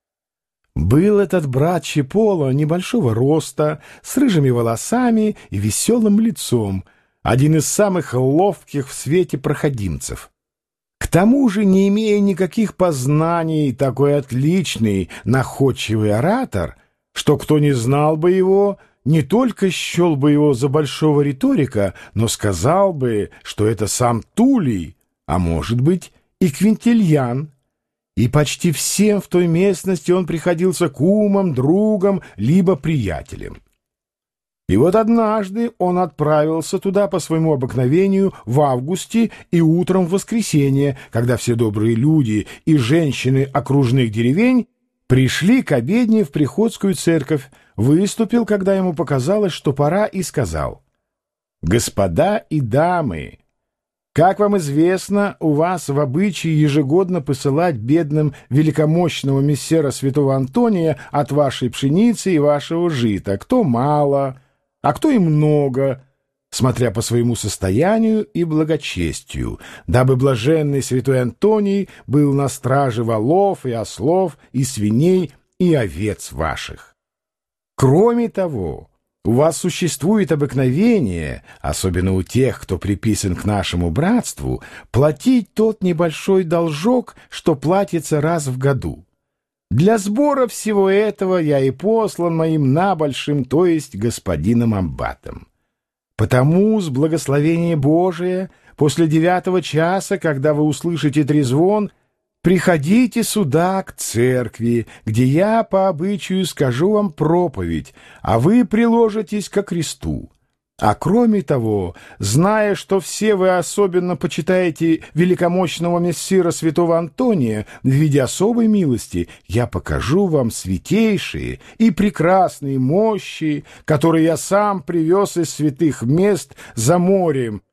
Был этот брат Чиполло небольшого роста, с рыжими волосами и веселым лицом, один из самых ловких в свете проходимцев. К тому же, не имея никаких познаний, такой отличный, находчивый оратор, что кто не знал бы его, не только счел бы его за большого риторика, но сказал бы, что это сам Тулей, а может быть и Квинтильян. И почти всем в той местности он приходился кумом, другом, либо приятелем. И вот однажды он отправился туда по своему обыкновению в августе и утром в воскресенье, когда все добрые люди и женщины окружных деревень пришли к обедне в приходскую церковь, выступил, когда ему показалось, что пора, и сказал: «Господа и дамы, как вам известно, у вас в обычае ежегодно посылать бедным великомощного мессера святого Антония от вашей пшеницы и вашего жита, кто мало, а кто и много, смотря по своему состоянию и благочестию, дабы блаженный святой Антоний был на страже волов и ослов и свиней и овец ваших. Кроме того, у вас существует обыкновение, особенно у тех, кто приписан к нашему братству, платить тот небольшой должок, что платится раз в году. Для сбора всего этого я и послан моим набольшим, то есть господином аббатом. Потому с благословения Божия после девятого часа, когда вы услышите трезвон, приходите сюда, к церкви, где я по обычаю скажу вам проповедь, а вы приложитесь ко кресту. А кроме того, зная, что все вы особенно почитаете великомощного мессира святого Антония в виде особой милости, я покажу вам святейшие и прекрасные мощи, которые я сам привез из святых мест за морем.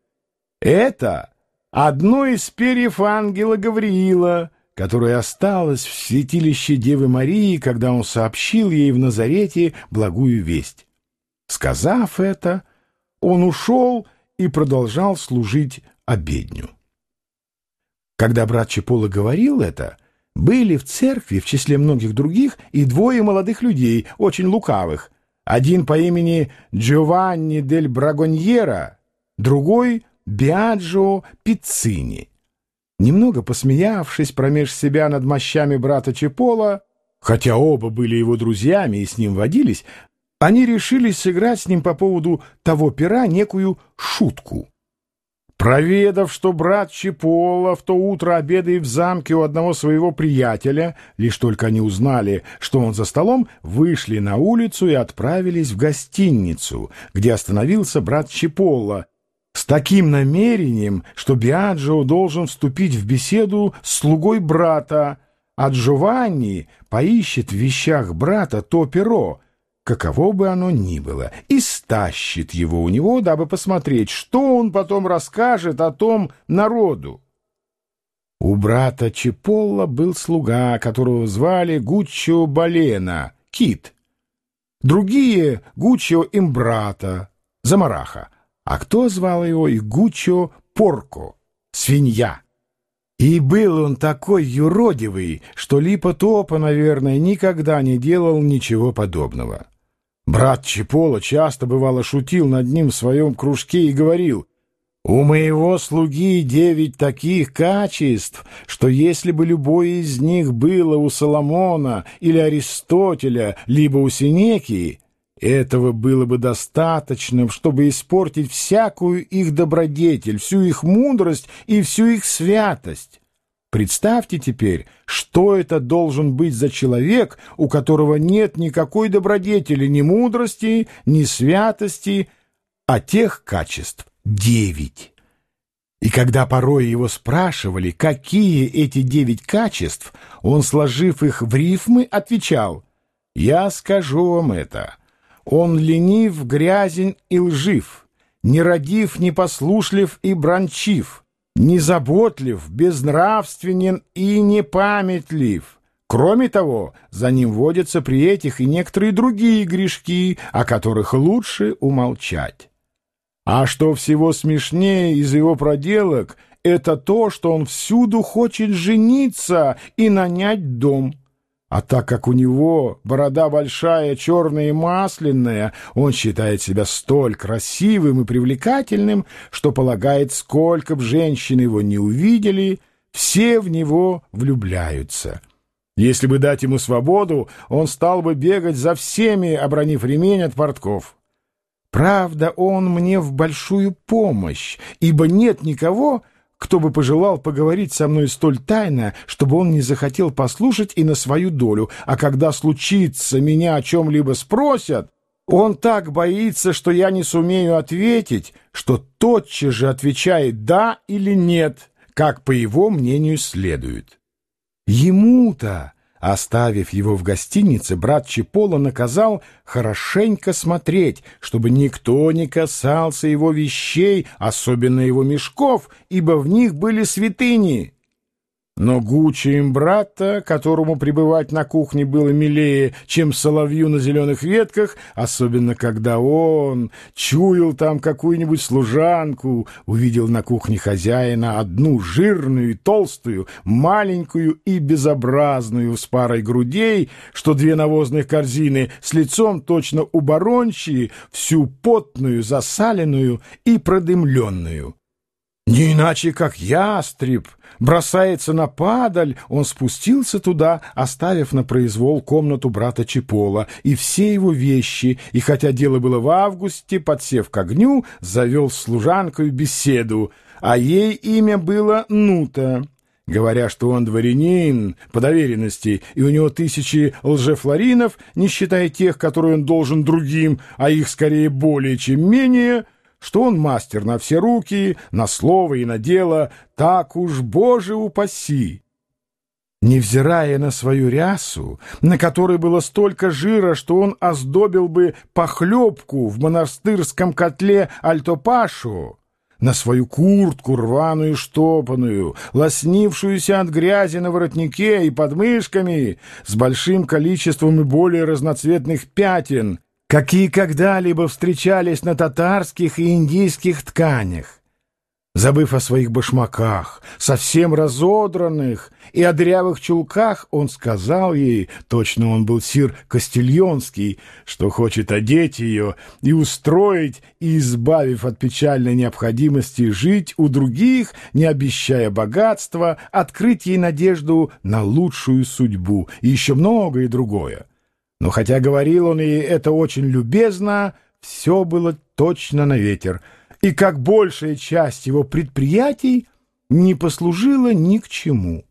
Это одно из перьев ангела Гавриила, которое осталось в святилище Девы Марии, когда он сообщил ей в Назарете благую весть. Сказав это, он ушел и продолжал служить обедню. Когда брат Чиполло говорил это, были в церкви, в числе многих других, и двое молодых людей, очень лукавых, один по имени Джованни дель Брагоньера, другой — Биаджо Пиццини. Немного посмеявшись промеж себя над мощами брата Чиполло, хотя оба были его друзьями и с ним водились, они решили сыграть с ним по поводу того пера некую шутку. Проведав, что брат Чиполло в то утро обедает в замке у одного своего приятеля, лишь только они узнали, что он за столом, вышли на улицу и отправились в гостиницу, где остановился брат Чиполло, с таким намерением, что Биаджо должен вступить в беседу с слугой брата, а Джованни поищет в вещах брата то перо, каково бы оно ни было, и стащит его у него, дабы посмотреть, что он потом расскажет о том народу. У брата Чиполло был слуга, которого звали Гуччо Балена, Кит, другие — Гуччо Имбрата, Замараха, а кто звал его и Гуччо Порко, свинья. И был он такой юродивый, что Липо Топо, наверное, никогда не делал ничего подобного. Брат Чиполло часто, бывало, шутил над ним в своем кружке и говорил: «У моего слуги девять таких качеств, что если бы любое из них было у Соломона или Аристотеля, либо у Сенеки, этого было бы достаточно, чтобы испортить всякую их добродетель, всю их мудрость и всю их святость. Представьте теперь, что это должен быть за человек, у которого нет никакой добродетели, ни мудрости, ни святости, а тех качеств девять. И когда порой его спрашивали, какие эти девять качеств, он, сложив их в рифмы, отвечал: «Я скажу вам это. Он ленив, грязен и лжив, нерадив, непослушлив и бранчив, незаботлив, безнравственен и непамятлив. Кроме того, за ним водятся при этих и некоторые другие грешки, о которых лучше умолчать. А что всего смешнее из его проделок, это то, что он всюду хочет жениться и нанять дом. А так как у него борода большая, черная и масляная, он считает себя столь красивым и привлекательным, что полагает, сколько б женщин его не увидели, все в него влюбляются. Если бы дать ему свободу, он стал бы бегать за всеми, обронив ремень от портков. Правда, он мне в большую помощь, ибо нет никого, кто бы пожелал поговорить со мной столь тайно, чтобы он не захотел послушать и на свою долю, а когда случится, меня о чем-либо спросят, он так боится, что я не сумею ответить, что тотчас же отвечает «да» или «нет», как по его мнению следует. Ему-то, оставив его в гостинице, брат Чиполло наказал хорошенько смотреть, чтобы никто не касался его вещей, особенно его мешков, ибо в них были святыни. Но гучим брата, которому пребывать на кухне было милее, чем соловью на зеленых ветках, особенно когда он чуял там какую-нибудь служанку, увидел на кухне хозяина одну жирную и толстую, маленькую и безобразную с парой грудей, что две навозных корзины, с лицом точно у барончии, всю потную, засаленную и продымленную. Не иначе, как ястреб бросается на падаль, он спустился туда, оставив на произвол комнату брата Чиполло и все его вещи, и хотя дело было в августе, подсев к огню, завел с служанкой беседу, а ей имя было Нута. Говоря, что он дворянин по доверенности, и у него тысячи лжефлоринов, не считая тех, которые он должен другим, а их скорее более чем менее, что он мастер на все руки, на слово и на дело, так уж, Боже упаси! Невзирая на свою рясу, на которой было столько жира, что он оздобил бы похлебку в монастырском котле альтопашу, на свою куртку рваную штопанную, лоснившуюся от грязи на воротнике и под мышками, с большим количеством и более разноцветных пятен, какие когда-либо встречались на татарских и индийских тканях. Забыв о своих башмаках, совсем разодранных, и о дырявых чулках, он сказал ей, точно он был сир Кастильонский, что хочет одеть ее и устроить, и, избавив от печальной необходимости жить у других, не обещая богатства, открыть ей надежду на лучшую судьбу и еще многое другое. Но хотя говорил он ей это очень любезно, все было точно на ветер, и как большая часть его предприятий не послужила ни к чему.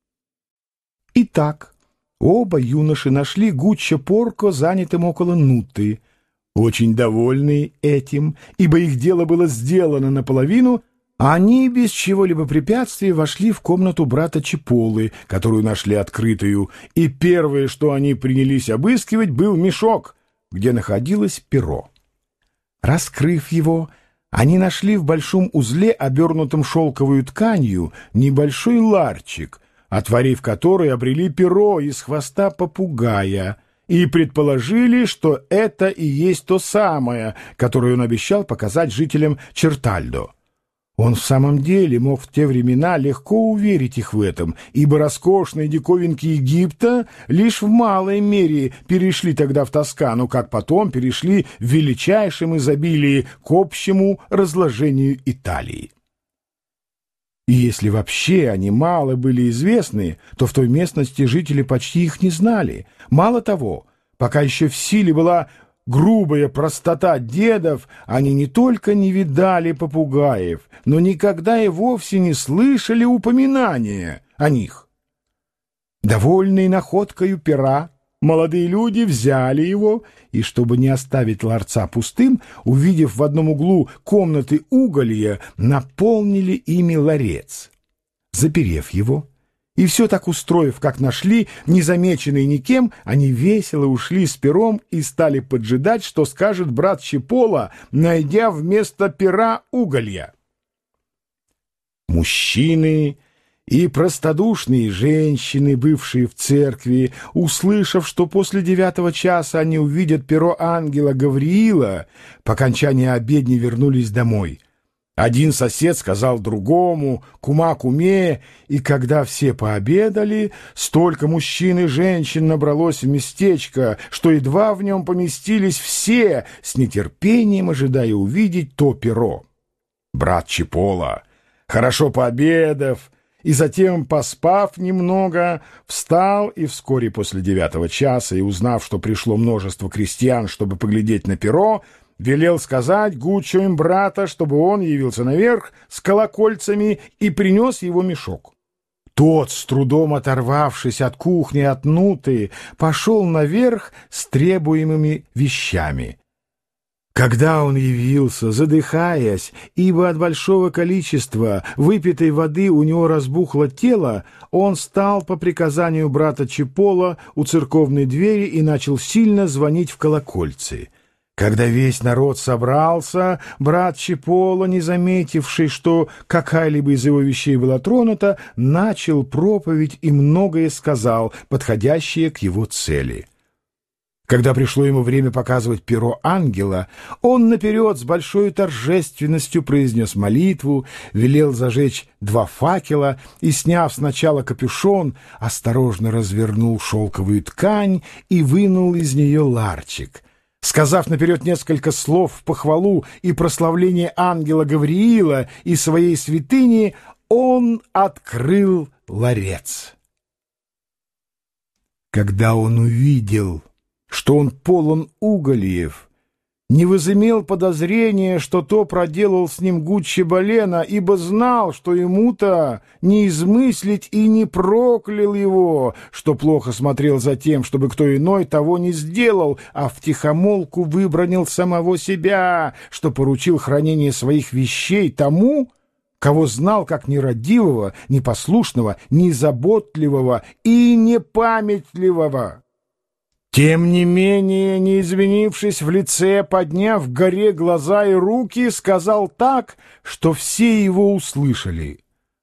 Итак, оба юноши нашли Гуччо Порко занятым около Нуты, очень довольные этим, ибо их дело было сделано наполовину, а они без чего-либо препятствия вошли в комнату брата Чиполлы, которую нашли открытую, и первое, что они принялись обыскивать, был мешок, где находилось перо. Раскрыв его, они нашли в большом узле, обернутом шелковой тканью, небольшой ларчик, отворив который, обрели перо из хвоста попугая и предположили, что это и есть то самое, которое он обещал показать жителям Чертальдо. Он в самом деле мог в те времена легко уверить их в этом, ибо роскошные диковинки Египта лишь в малой мере перешли тогда в Тоскану, как потом перешли в величайшем изобилии к общему разложению Италии. И если вообще они мало были известны, то в той местности жители почти их не знали. Мало того, пока еще в силе была грубая простота дедов, они не только не видали попугаев, но никогда и вовсе не слышали упоминания о них. Довольные находкою пера, молодые люди взяли его, и, чтобы не оставить ларца пустым, увидев в одном углу комнаты уголья, наполнили ими ларец. Заперев его, и все так устроив, как нашли, незамеченные никем, они весело ушли с пером и стали поджидать, что скажет брат Чипола, найдя вместо пера уголья. Мужчины и простодушные женщины, бывшие в церкви, услышав, что после девятого часа они увидят перо ангела Гавриила, по окончании обедни вернулись домой. Один сосед сказал другому, кума куме, и когда все пообедали, столько мужчин и женщин набралось в местечко, что едва в нем поместились все, с нетерпением ожидая увидеть то перо. Брат Чипола, хорошо пообедав и затем, поспав немного, встал и вскоре после девятого часа, и узнав, что пришло множество крестьян, чтобы поглядеть на перо, велел сказать Гуччо им брата, чтобы он явился наверх с колокольцами и принес его мешок. Тот, с трудом оторвавшись от кухни от Нуты, пошел наверх с требуемыми вещами. Когда он явился, задыхаясь, ибо от большого количества выпитой воды у него разбухло тело, он стал по приказанию брата Чипола у церковной двери и начал сильно звонить в колокольцы. Когда весь народ собрался, брат Чипола, не заметивший, что какая-либо из его вещей была тронута, начал проповедь и многое сказал, подходящее к его цели. Когда пришло ему время показывать перо ангела, он наперед с большой торжественностью произнес молитву, велел зажечь два факела и, сняв сначала капюшон, осторожно развернул шелковую ткань и вынул из нее ларчик. Сказав наперед несколько слов в похвалу и прославление ангела Гавриила и своей святыни, он открыл ларец. Когда он увидел, что он полон угольев, не возымел подозрения, что то проделал с ним Гуччо Балена, ибо знал, что ему-то не измыслить и не проклял его, что плохо смотрел за тем, чтобы кто иной того не сделал, а втихомолку выбранил самого себя, что поручил хранение своих вещей тому, кого знал как нерадивого, непослушного, незаботливого и непамятливого. Тем не менее, не извинившись в лице, подняв к горе глаза и руки, сказал так, что все его услышали: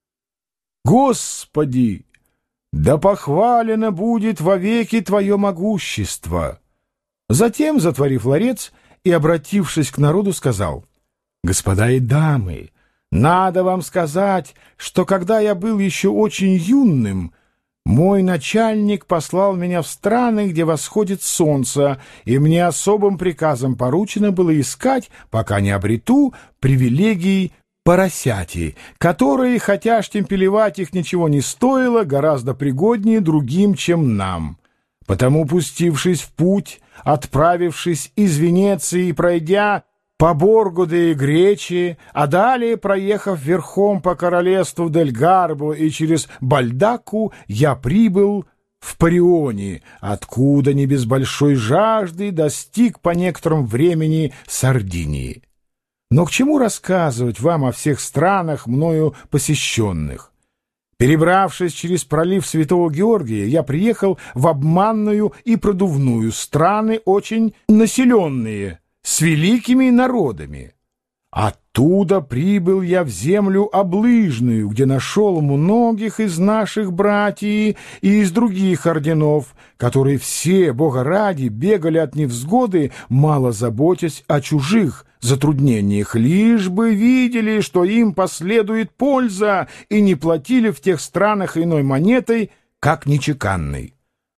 «Господи, да похвалено будет вовеки Твое могущество!» Затем, затворив ларец и обратившись к народу, сказал: «Господа и дамы, надо вам сказать, что когда я был еще очень юным, мой начальник послал меня в страны, где восходит солнце, и мне особым приказом поручено было искать, пока не обрету, привилегий поросяти, которые, хотя штемпелевать их ничего не стоило, гораздо пригоднее другим, чем нам. Потому, пустившись в путь, отправившись из Венеции и пройдя по Борго де Гречи, а далее, проехав верхом по королевству Дель Гарбо и через Бальдаку, я прибыл в Парионе, откуда не без большой жажды достиг по некоторому времени Сардинии. Но к чему рассказывать вам о всех странах, мною посещенных? Перебравшись через пролив Святого Георгия, я приехал в Обманную и Продувную, страны очень населенные, с великими народами. Оттуда прибыл я в землю облыжную, где нашел многих из наших братьев и из других орденов, которые все, Бога ради, бегали от невзгоды, мало заботясь о чужих затруднениях, лишь бы видели, что им последует польза, и не платили в тех странах иной монетой, как нечеканной.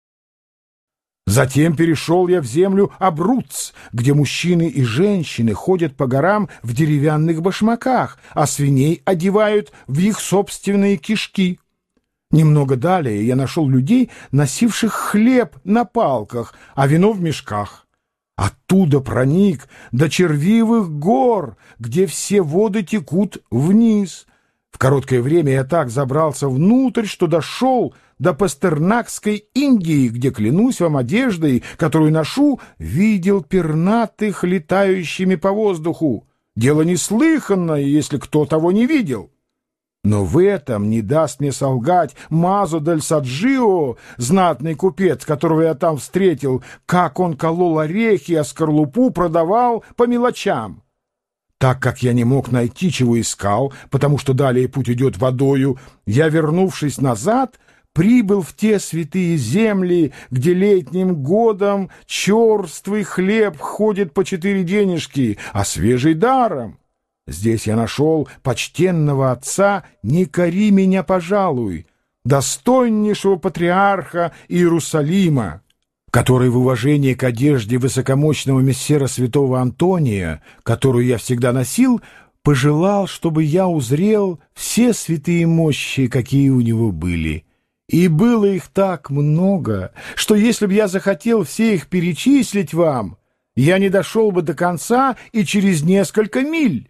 Затем перешел я в землю Абруц, где мужчины и женщины ходят по горам в деревянных башмаках, а свиней одевают в их собственные кишки. Немного далее я нашел людей, носивших хлеб на палках, а вино в мешках. Оттуда проник до Червивых гор, где все воды текут вниз. В короткое время я так забрался внутрь, что дошел до Пастернакской Индии, где, клянусь вам одеждой, которую ношу, видел пернатых, летающими по воздуху. Дело неслыханное, если кто того не видел. Но в этом не даст мне солгать Мазо дель Саджио, знатный купец, которого я там встретил, как он колол орехи, а скорлупу продавал по мелочам. Так как я не мог найти, чего искал, потому что далее путь идет водою, я, вернувшись назад, прибыл в те святые земли, где летним годом черствый хлеб ходит по четыре денежки, а свежий даром. Здесь я нашел почтенного отца «Не кори меня, пожалуй», достойнейшего патриарха Иерусалима, который в уважении к одежде высокомощного мессера святого Антония, которую я всегда носил, пожелал, чтобы я узрел все святые мощи, какие у него были. И было их так много, что если бы я захотел все их перечислить вам, я не дошел бы до конца и через несколько миль.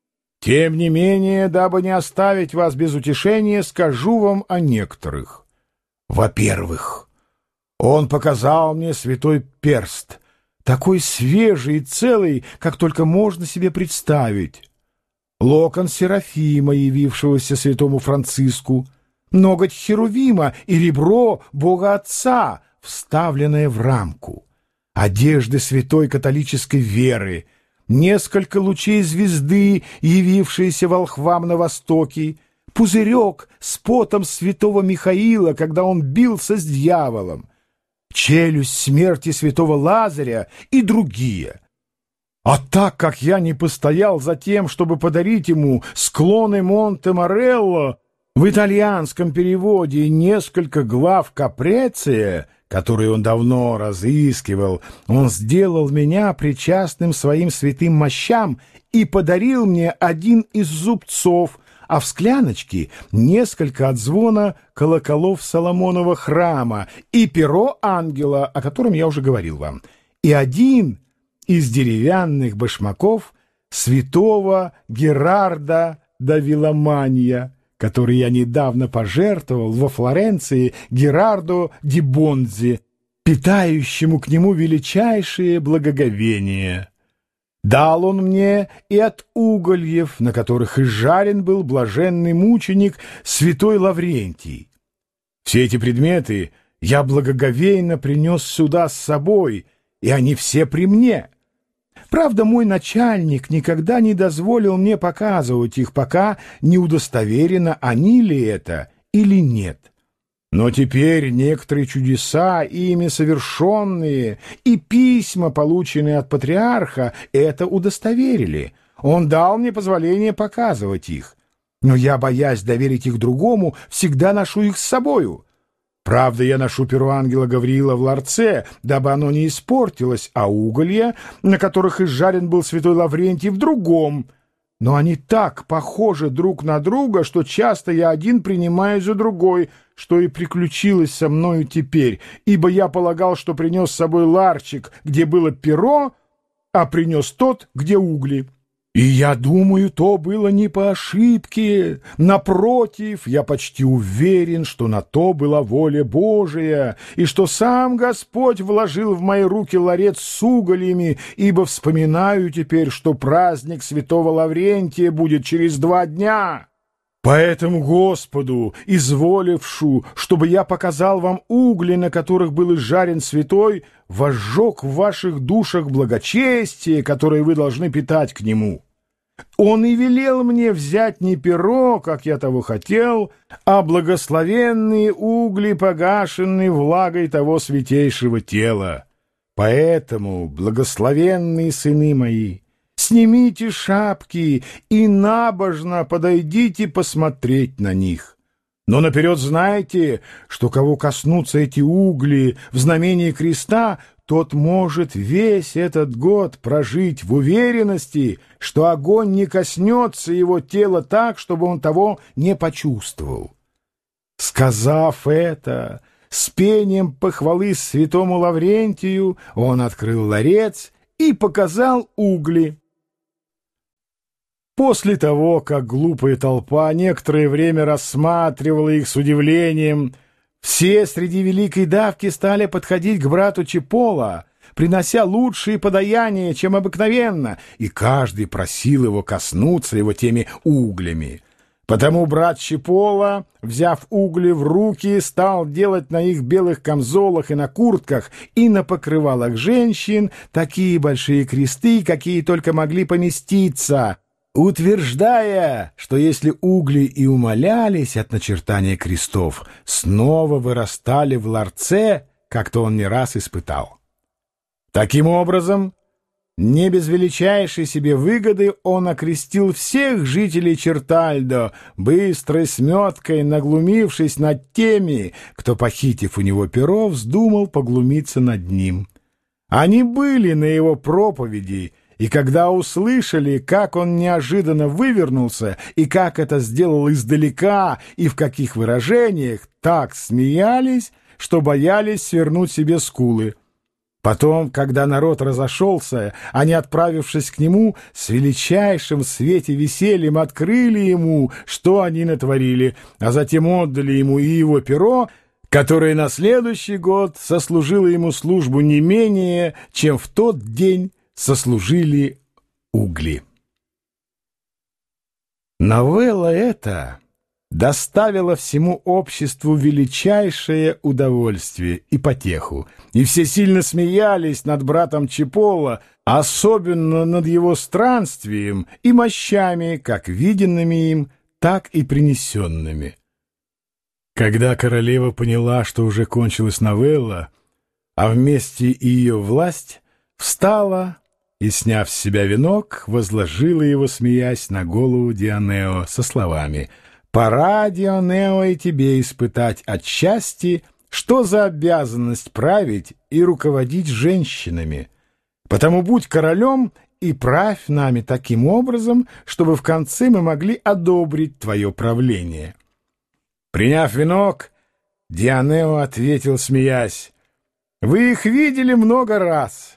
Тем не менее, дабы не оставить вас без утешения, скажу вам о некоторых. Во-первых, он показал мне святой перст, такой свежий и целый, как только можно себе представить. Локон Серафима, явившегося святому Франциску, ноготь Херувима и ребро Бога Отца, вставленное в рамку, одежды святой католической веры, несколько лучей звезды, явившиеся волхвам на востоке, пузырек с потом святого Михаила, когда он бился с дьяволом, челюсть смерти святого Лазаря и другие. А так как я не постоял за тем, чтобы подарить ему склоны Монте-Морелло, в итальянском переводе несколько глав Капреция, которые он давно разыскивал, он сделал меня причастным своим святым мощам и подарил мне один из зубцов, а в скляночке несколько от звона колоколов Соломонова храма и перо ангела, о котором я уже говорил вам, и один из деревянных башмаков святого Герарда да Вилламанья, который я недавно пожертвовал во Флоренции Герардо ди Бонзи, питающему к нему величайшее благоговение. Дал он мне и от угольев, на которых изжарен был блаженный мученик святой Лаврентий. Все эти предметы я благоговейно принес сюда с собой, и они все при мне. Правда, мой начальник никогда не дозволил мне показывать их, пока не удостоверено, они ли это или нет. Но теперь некоторые чудеса, ими совершенные, и письма, полученные от патриарха, это удостоверили. Он дал мне позволение показывать их. Но я, боясь доверить их другому, всегда ношу их с собою. Правда, я ношу перо ангела Гавриила в ларце, дабы оно не испортилось, а уголья, на которых изжарен был святой Лаврентий, в другом. Но они так похожи друг на друга, что часто я один принимаю за другой, что и приключилось со мною теперь, ибо я полагал, что принес с собой ларчик, где было перо, а принес тот, где угли. И я думаю, то было не по ошибке. Напротив, я почти уверен, что на то была воля Божия, и что сам Господь вложил в мои руки ларец с угольями, ибо вспоминаю теперь, что праздник святого Лаврентия будет через два дня. Поэтому Господу, изволившу, чтобы я показал вам угли, на которых был изжарен святой, возжег в ваших душах благочестие, которое вы должны питать к нему. Он и велел мне взять не перо, как я того хотел, а благословенные угли, погашенные влагой того святейшего тела. Поэтому, благословенные сыны мои, снимите шапки и набожно подойдите посмотреть на них. Но наперед знайте, что кого коснутся эти угли в знамении креста, тот может весь этот год прожить в уверенности, что огонь не коснется его тела так, чтобы он того не почувствовал. Сказав это, с пением похвалы святому Лаврентию, он открыл ларец и показал угли. После того, как глупая толпа некоторое время рассматривала их с удивлением, все среди великой давки стали подходить к брату Чиполло, принося лучшие подаяния, чем обыкновенно, и каждый просил его коснуться его теми углями. Потому брат Чиполло, взяв угли в руки, стал делать на их белых камзолах и на куртках и на покрывалах женщин такие большие кресты, какие только могли поместиться, утверждая, что если угли и умалялись от начертания крестов, снова вырастали в ларце, как-то он не раз испытал. Таким образом, не без величайшей себе выгоды он окрестил всех жителей Чертальдо, быстрой сметкой наглумившись над теми, кто, похитив у него перо, вздумал поглумиться над ним. Они были на его проповеди, и когда услышали, как он неожиданно вывернулся, и как это сделал издалека, и в каких выражениях, так смеялись, что боялись свернуть себе скулы. Потом, когда народ разошелся, они, отправившись к нему, с величайшим в свете весельем открыли ему, что они натворили, а затем отдали ему и его перо, которое на следующий год сослужило ему службу не менее, чем в тот день сослужили угли. Новелла эта доставила всему обществу величайшее удовольствие и потеху, и все сильно смеялись над братом Чиполло, особенно над его странствием и мощами, как виденными им, так и принесенными. Когда королева поняла, что уже кончилась новелла, а вместе и ее власть, встала и, сняв с себя венок, возложила его, смеясь, на голову Дионео со словами: «Пора, Дионео, и тебе испытать отчасти, что за обязанность править и руководить женщинами. Потому будь королем и правь нами таким образом, чтобы в конце мы могли одобрить твое правление». Приняв венок, Дионео ответил, смеясь: «Вы их видели много раз.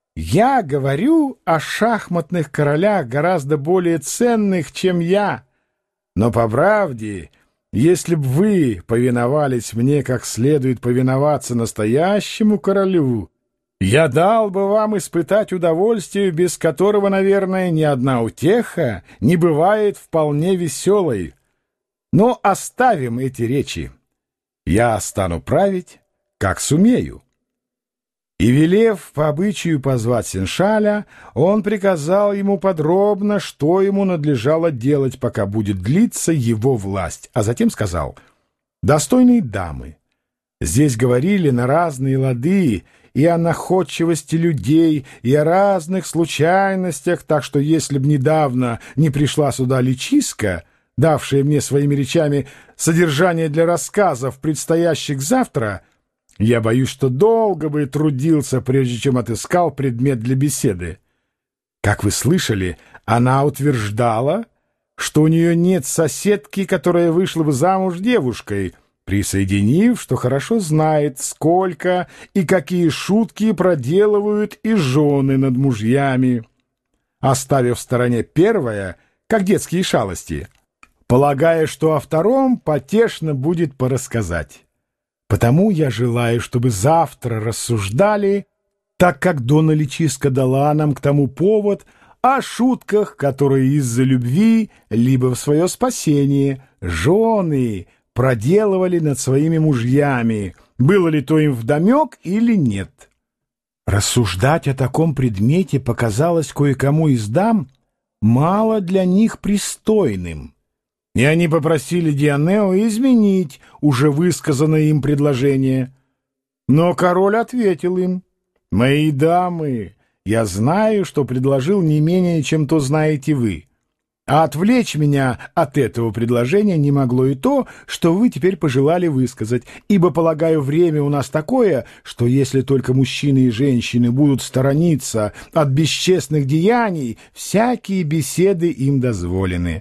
Я говорю о шахматных королях, гораздо более ценных, чем я. Но по правде, если б вы повиновались мне, как следует повиноваться настоящему королю, я дал бы вам испытать удовольствие, без которого, наверное, ни одна утеха не бывает вполне веселой. Но оставим эти речи. Я стану править, как сумею». И, велев по обычаю позвать Сеншаля, он приказал ему подробно, что ему надлежало делать, пока будет длиться его власть, а затем сказал: «Достойные дамы, здесь говорили на разные лады и о находчивости людей, и о разных случайностях, так что если б недавно не пришла сюда Личиска, давшая мне своими речами содержание для рассказов, предстоящих завтра, я боюсь, что долго бы трудился, прежде чем отыскал предмет для беседы. Как вы слышали, она утверждала, что у нее нет соседки, которая вышла бы замуж девушкой, присоединив, что хорошо знает, сколько и какие шутки проделывают и жены над мужьями, оставив в стороне первое, как детские шалости, полагая, что о втором потешно будет порассказать. Потому я желаю, чтобы завтра рассуждали, так как Донна Личиска дала нам к тому повод, о шутках, которые из-за любви, либо в свое спасение, жены проделывали над своими мужьями, было ли то им вдомек или нет. Рассуждать о таком предмете показалось кое-кому из дам мало для них пристойным, и они попросили Дионео изменить уже высказанное им предложение. Но король ответил им: «Мои дамы, я знаю, что предложил не менее, чем то знаете вы, а отвлечь меня от этого предложения не могло и то, что вы теперь пожелали высказать, ибо, полагаю, время у нас такое, что если только мужчины и женщины будут сторониться от бесчестных деяний, всякие беседы им дозволены.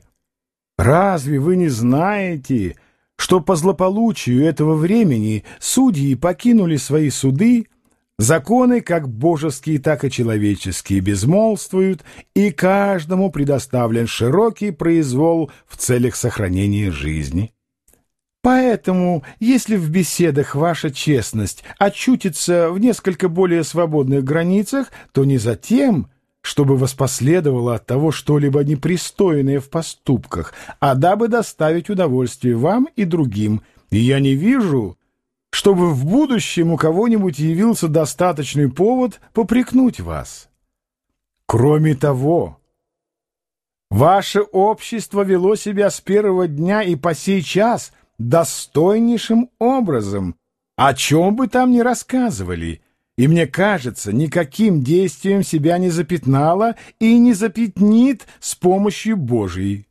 Разве вы не знаете, что по злополучию этого времени судьи покинули свои суды, Законы, как божеские, так и человеческие, безмолвствуют, и каждому предоставлен широкий произвол в целях сохранения жизни. Поэтому, если в беседах ваша честность очутится в несколько более свободных границах, то не за тем, чтобы воспоследовало от того что-либо непристойное в поступках, а дабы доставить удовольствие вам и другим. И я не вижу, чтобы в будущем у кого-нибудь явился достаточный повод попрекнуть вас. Кроме того, ваше общество вело себя с первого дня и по сей час достойнейшим образом, о чем бы там ни рассказывали, и, мне кажется, никаким действием себя не запятнало и не запятнит с помощью Божией.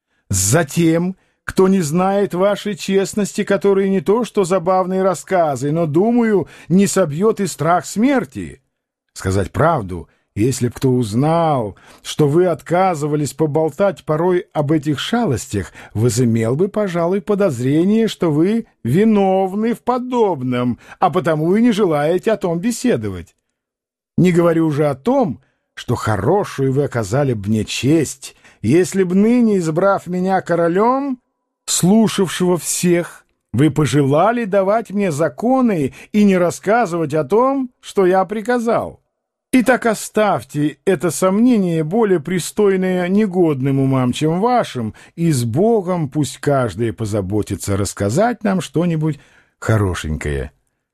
Затем, кто не знает вашей честности, которые не то что забавные рассказы, но, думаю, не собьет и страх смерти. Сказать правду, если б кто узнал, что вы отказывались поболтать порой об этих шалостях, возымел бы, пожалуй, подозрение, что вы виновны в подобном, а потому и не желаете о том беседовать. Не говорю уже о том, что хорошую вы оказали б мне честь, если б ныне, избрав меня королем, слушавшего всех, вы пожелали давать мне законы и не рассказывать о том, что я приказал. Итак, оставьте это сомнение, более пристойное негодным умам, чем вашим, и с Богом пусть каждый позаботится рассказать нам что-нибудь хорошенькое.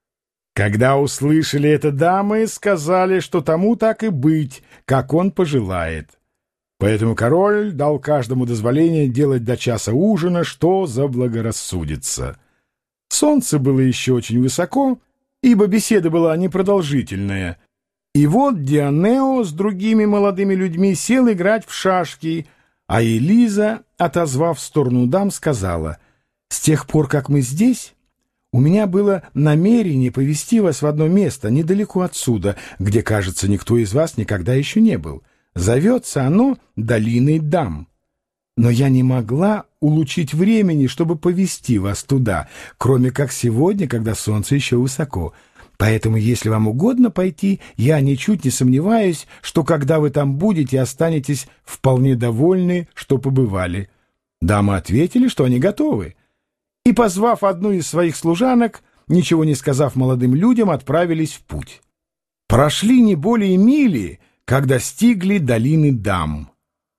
Когда услышали это, дамы сказали, что тому так и быть, как он пожелает. Поэтому король дал каждому дозволение делать до часа ужина, что заблагорассудится. Солнце было еще очень высоко, ибо беседа была непродолжительная. И вот Дионео с другими молодыми людьми сел играть в шашки, а Элиза, отозвав в сторону дам, сказала: «С тех пор, как мы здесь, у меня было намерение повести вас в одно место недалеко отсюда, где, кажется, никто из вас никогда еще не был. Зовется оно «Долиной дам». Но я не могла улучшить времени, чтобы повести вас туда, кроме как сегодня, когда солнце еще высоко. Поэтому, если вам угодно пойти, я ничуть не сомневаюсь, что когда вы там будете, останетесь вполне довольны, что побывали». Дамы ответили, что они готовы, и, позвав одну из своих служанок, ничего не сказав молодым людям, отправились в путь. Прошли не более мили, когда достигли долины дам.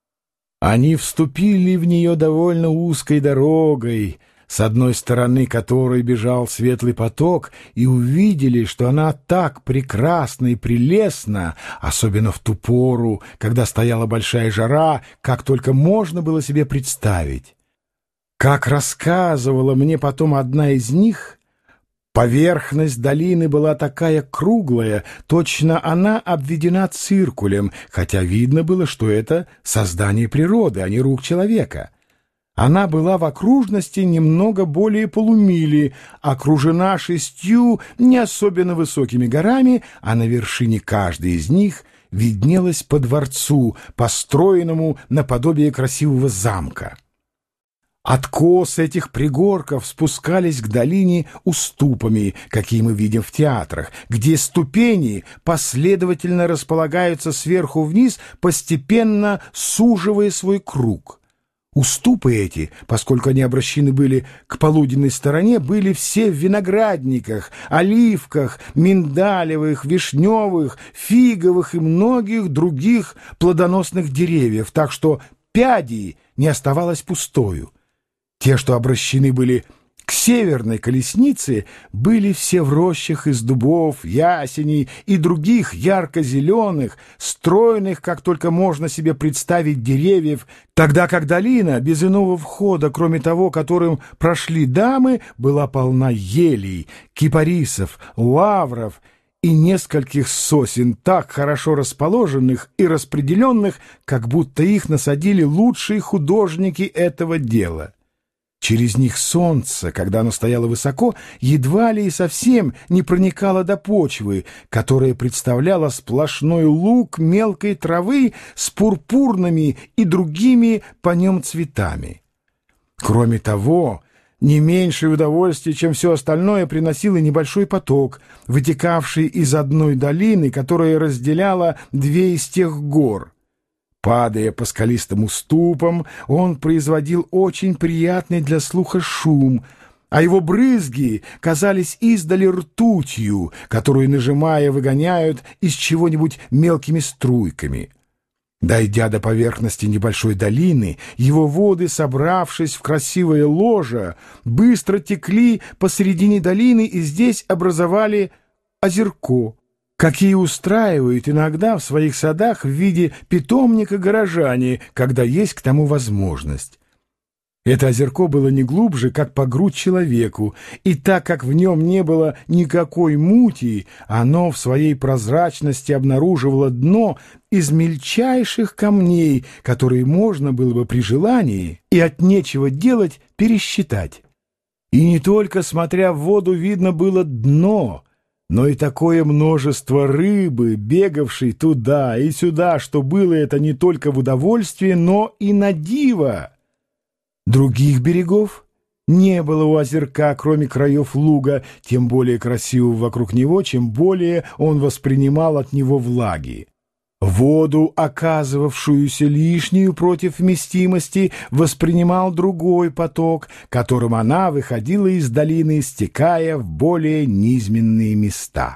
Они вступили в нее довольно узкой дорогой, с одной стороны которой бежал светлый поток, и увидели, что она так прекрасна и прелестна, особенно в ту пору, когда стояла большая жара, как только можно было себе представить. Как рассказывала мне потом одна из них, поверхность долины была такая круглая, точно она обведена циркулем, хотя видно было, что это создание природы, а не рук человека. Она была в окружности немного более полумили, окружена шестью не особенно высокими горами, а на вершине каждой из них виднелась по дворцу, построенному наподобие красивого замка. Откосы этих пригорков спускались к долине уступами, какие мы видим в театрах, где ступени последовательно располагаются сверху вниз, постепенно суживая свой круг. Уступы эти, поскольку они обращены были к полуденной стороне, были все в виноградниках, оливках, миндалевых, вишневых, фиговых и многих других плодоносных деревьев, так что пяди не оставалось пустою. Те, что обращены были к северной колеснице, были все в рощах из дубов, ясеней и других ярко-зеленых, стройных, как только можно себе представить, деревьев, тогда как долина, без иного входа, кроме того, которым прошли дамы, была полна елей, кипарисов, лавров и нескольких сосен, так хорошо расположенных и распределенных, как будто их насадили лучшие художники этого дела. Через них солнце, когда оно стояло высоко, едва ли и совсем не проникало до почвы, которая представляла сплошной луг мелкой травы с пурпурными и другими по нем цветами. Кроме того, Не меньшее удовольствие, чем все остальное, приносил и небольшой поток, вытекавший из одной долины, которая разделяла две из тех гор. Падая по скалистым уступам, он производил очень приятный для слуха шум, а его брызги казались издали ртутью, которую, нажимая, выгоняют из чего-нибудь мелкими струйками. Дойдя до поверхности небольшой долины, его воды, собравшись в красивое ложе, быстро текли посередине долины и здесь образовали озерко, какие устраивают иногда в своих садах в виде питомника горожане, когда есть к тому возможность. Это озерко было не глубже, как по грудь человеку, и так как в нем не было никакой мути, оно в своей прозрачности обнаруживало дно из мельчайших камней, которые можно было бы при желании и от нечего делать пересчитать. И не только смотря в воду видно было дно, но и такое множество рыбы, бегавшей туда и сюда, что было это не только в удовольствие, но и на диво. Других берегов не было у озерка, кроме краев луга, тем более красивого вокруг него, чем более он воспринимал от него влаги. Воду, оказывавшуюся лишнюю против вместимости, воспринимал другой поток, которым она выходила из долины, стекая в более низменные места.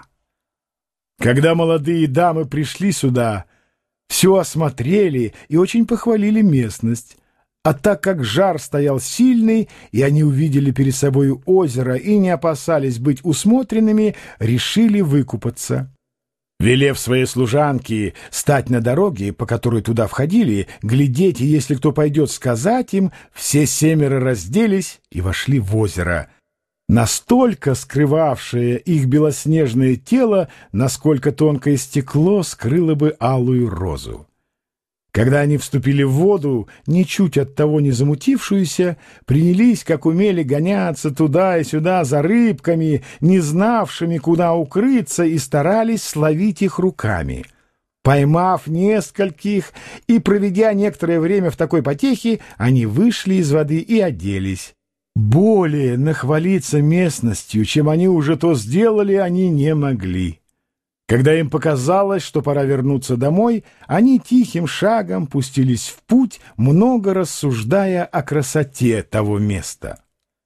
Когда молодые дамы пришли сюда, все осмотрели и очень похвалили местность. А так как жар стоял сильный, и они увидели перед собой озеро и не опасались быть усмотренными, решили выкупаться. Велев своей служанке стать на дороге, по которой туда входили, глядеть, и если кто пойдет сказать им, все семеро разделись и вошли в озеро, настолько скрывавшее их белоснежное тело, насколько тонкое стекло скрыло бы алую розу. Когда они вступили в воду, ничуть от того не замутившуюся, принялись, как умели, гоняться туда и сюда за рыбками, не знавшими, куда укрыться, и старались словить их руками. Поймав нескольких и проведя некоторое время в такой потехе, они вышли из воды и оделись. Более нахвалиться местностью, чем они уже то сделали, они не могли. Когда им показалось, что пора вернуться домой, они тихим шагом пустились в путь, много рассуждая о красоте того места.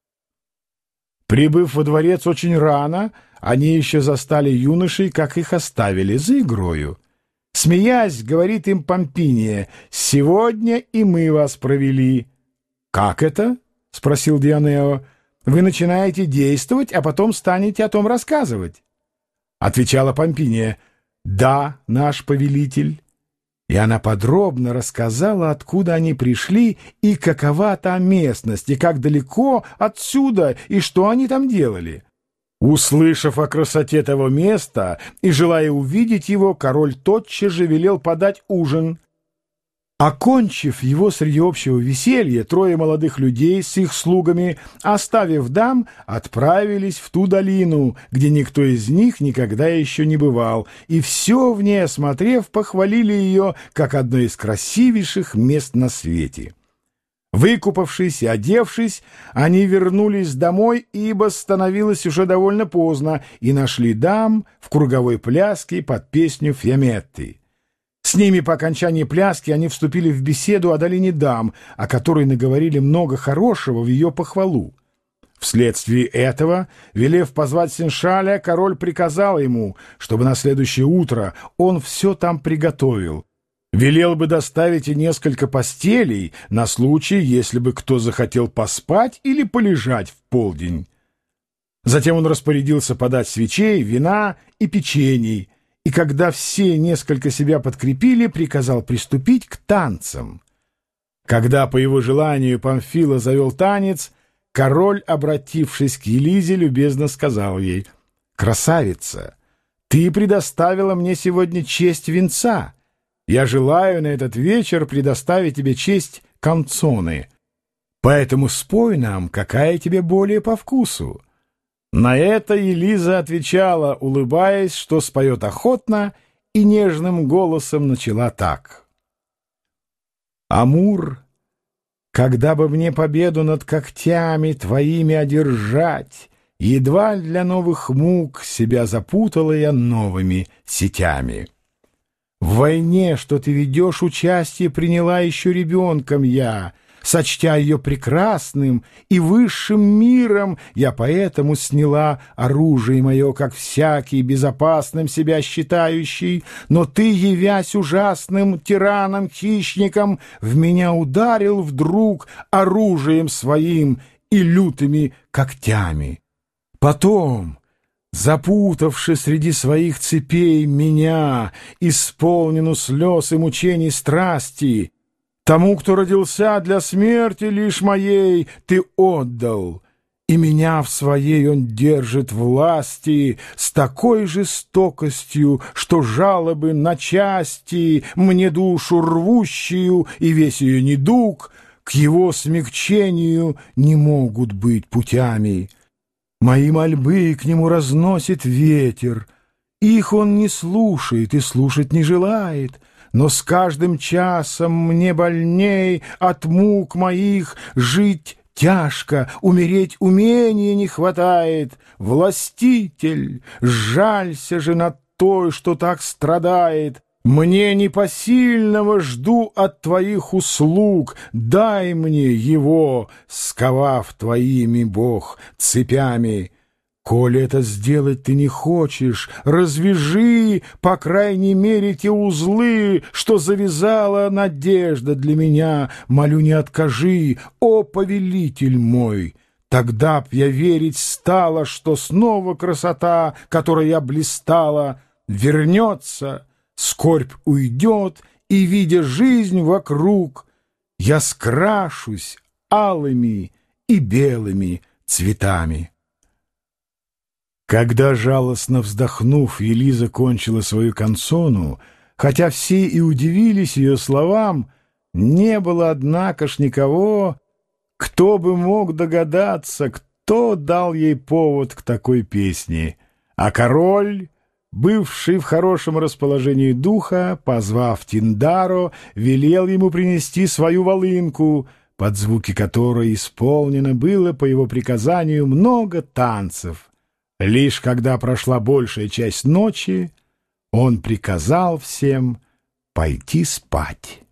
Прибыв во дворец очень рано, они еще застали юношей, как их оставили, за игрою. Смеясь, говорит им Помпиния: «Сегодня и мы вас провели». «Как это?» — спросил Дионео. «Вы начинаете действовать, а потом станете о том рассказывать». Отвечала Помпиния: «Да, наш повелитель». И она подробно рассказала, откуда они пришли, и какова та местность, и как далеко отсюда, и что они там делали. Услышав о красоте того места и желая увидеть его, король тотчас же велел подать ужин. Окончив его среди общего веселья, трое молодых людей с их слугами, оставив дам, отправились в ту долину, где никто из них никогда еще не бывал, и все в ней осмотрев, похвалили ее как одно из красивейших мест на свете. Выкупавшись и одевшись, они вернулись домой, ибо становилось уже довольно поздно, и нашли дам в круговой пляске под песню Фьяметты. С ними по окончании пляски они вступили в беседу о долине дам, о которой наговорили много хорошего в ее похвалу. Вследствие этого, велев позвать Сеншаля, король приказал ему, чтобы на следующее утро он все там приготовил. Велел бы доставить и несколько постелей на случай, если бы кто захотел поспать или полежать в полдень. Затем он распорядился подать свечей, вина и печений, и когда все несколько себя подкрепили, приказал приступить к танцам. Когда по его желанию Памфила завел танец, король, обратившись к Елизе, любезно сказал ей: «Красавица, ты предоставила мне сегодня честь венца. Я желаю на этот вечер предоставить тебе честь канцоны. Поэтому спой нам, какая тебе более по вкусу». На это Елиза отвечала, улыбаясь, что споет охотно, и нежным голосом начала так: «Амур, Когда бы мне победу над когтями твоими одержать, едва для новых мук себя запутала я новыми сетями. В войне, что ты ведешь, участие приняла еще ребенком я, сочтя ее прекрасным и высшим миром, я поэтому сняла оружие мое, как всякий безопасным себя считающий, но ты, явясь ужасным тираном-хищником, в меня ударил вдруг оружием своим и лютыми когтями. Потом, запутавши среди своих цепей меня, исполнену слез и мучений страсти, тому, кто родился для смерти лишь моей, ты отдал, и меня в своей он держит власти с такой жестокостью, что жалобы на части, мне душу рвущую и весь ее недуг, к его смягчению не могут быть путями. Мои мольбы к нему разносит ветер, их он не слушает и слушать не желает, но с каждым часом мне больней от мук моих жить тяжко, умереть умения не хватает. Властитель, жалься же над той, что так страдает. Мне непосильного жду от твоих услуг, дай мне его, сковав твоими, Бог, цепями. Коли это сделать ты не хочешь, развяжи, по крайней мере, те узлы, что завязала надежда для меня. Молю, не откажи, о повелитель мой! Тогда б я верить стала, что снова красота, которой я блистала, вернется, скорбь уйдет, и, видя жизнь вокруг, я скрашусь алыми и белыми цветами. Когда, жалостно вздохнув, Елиза кончила свою канцону, хотя все и удивились ее словам, не было, однако ж, никого, кто бы мог догадаться, кто дал ей повод к такой песне. А король, бывший в хорошем расположении духа, позвав Тиндаро, велел ему принести свою волынку, под звуки которой исполнено было по его приказанию много танцев. Лишь когда прошла большая часть ночи, он приказал всем пойти спать.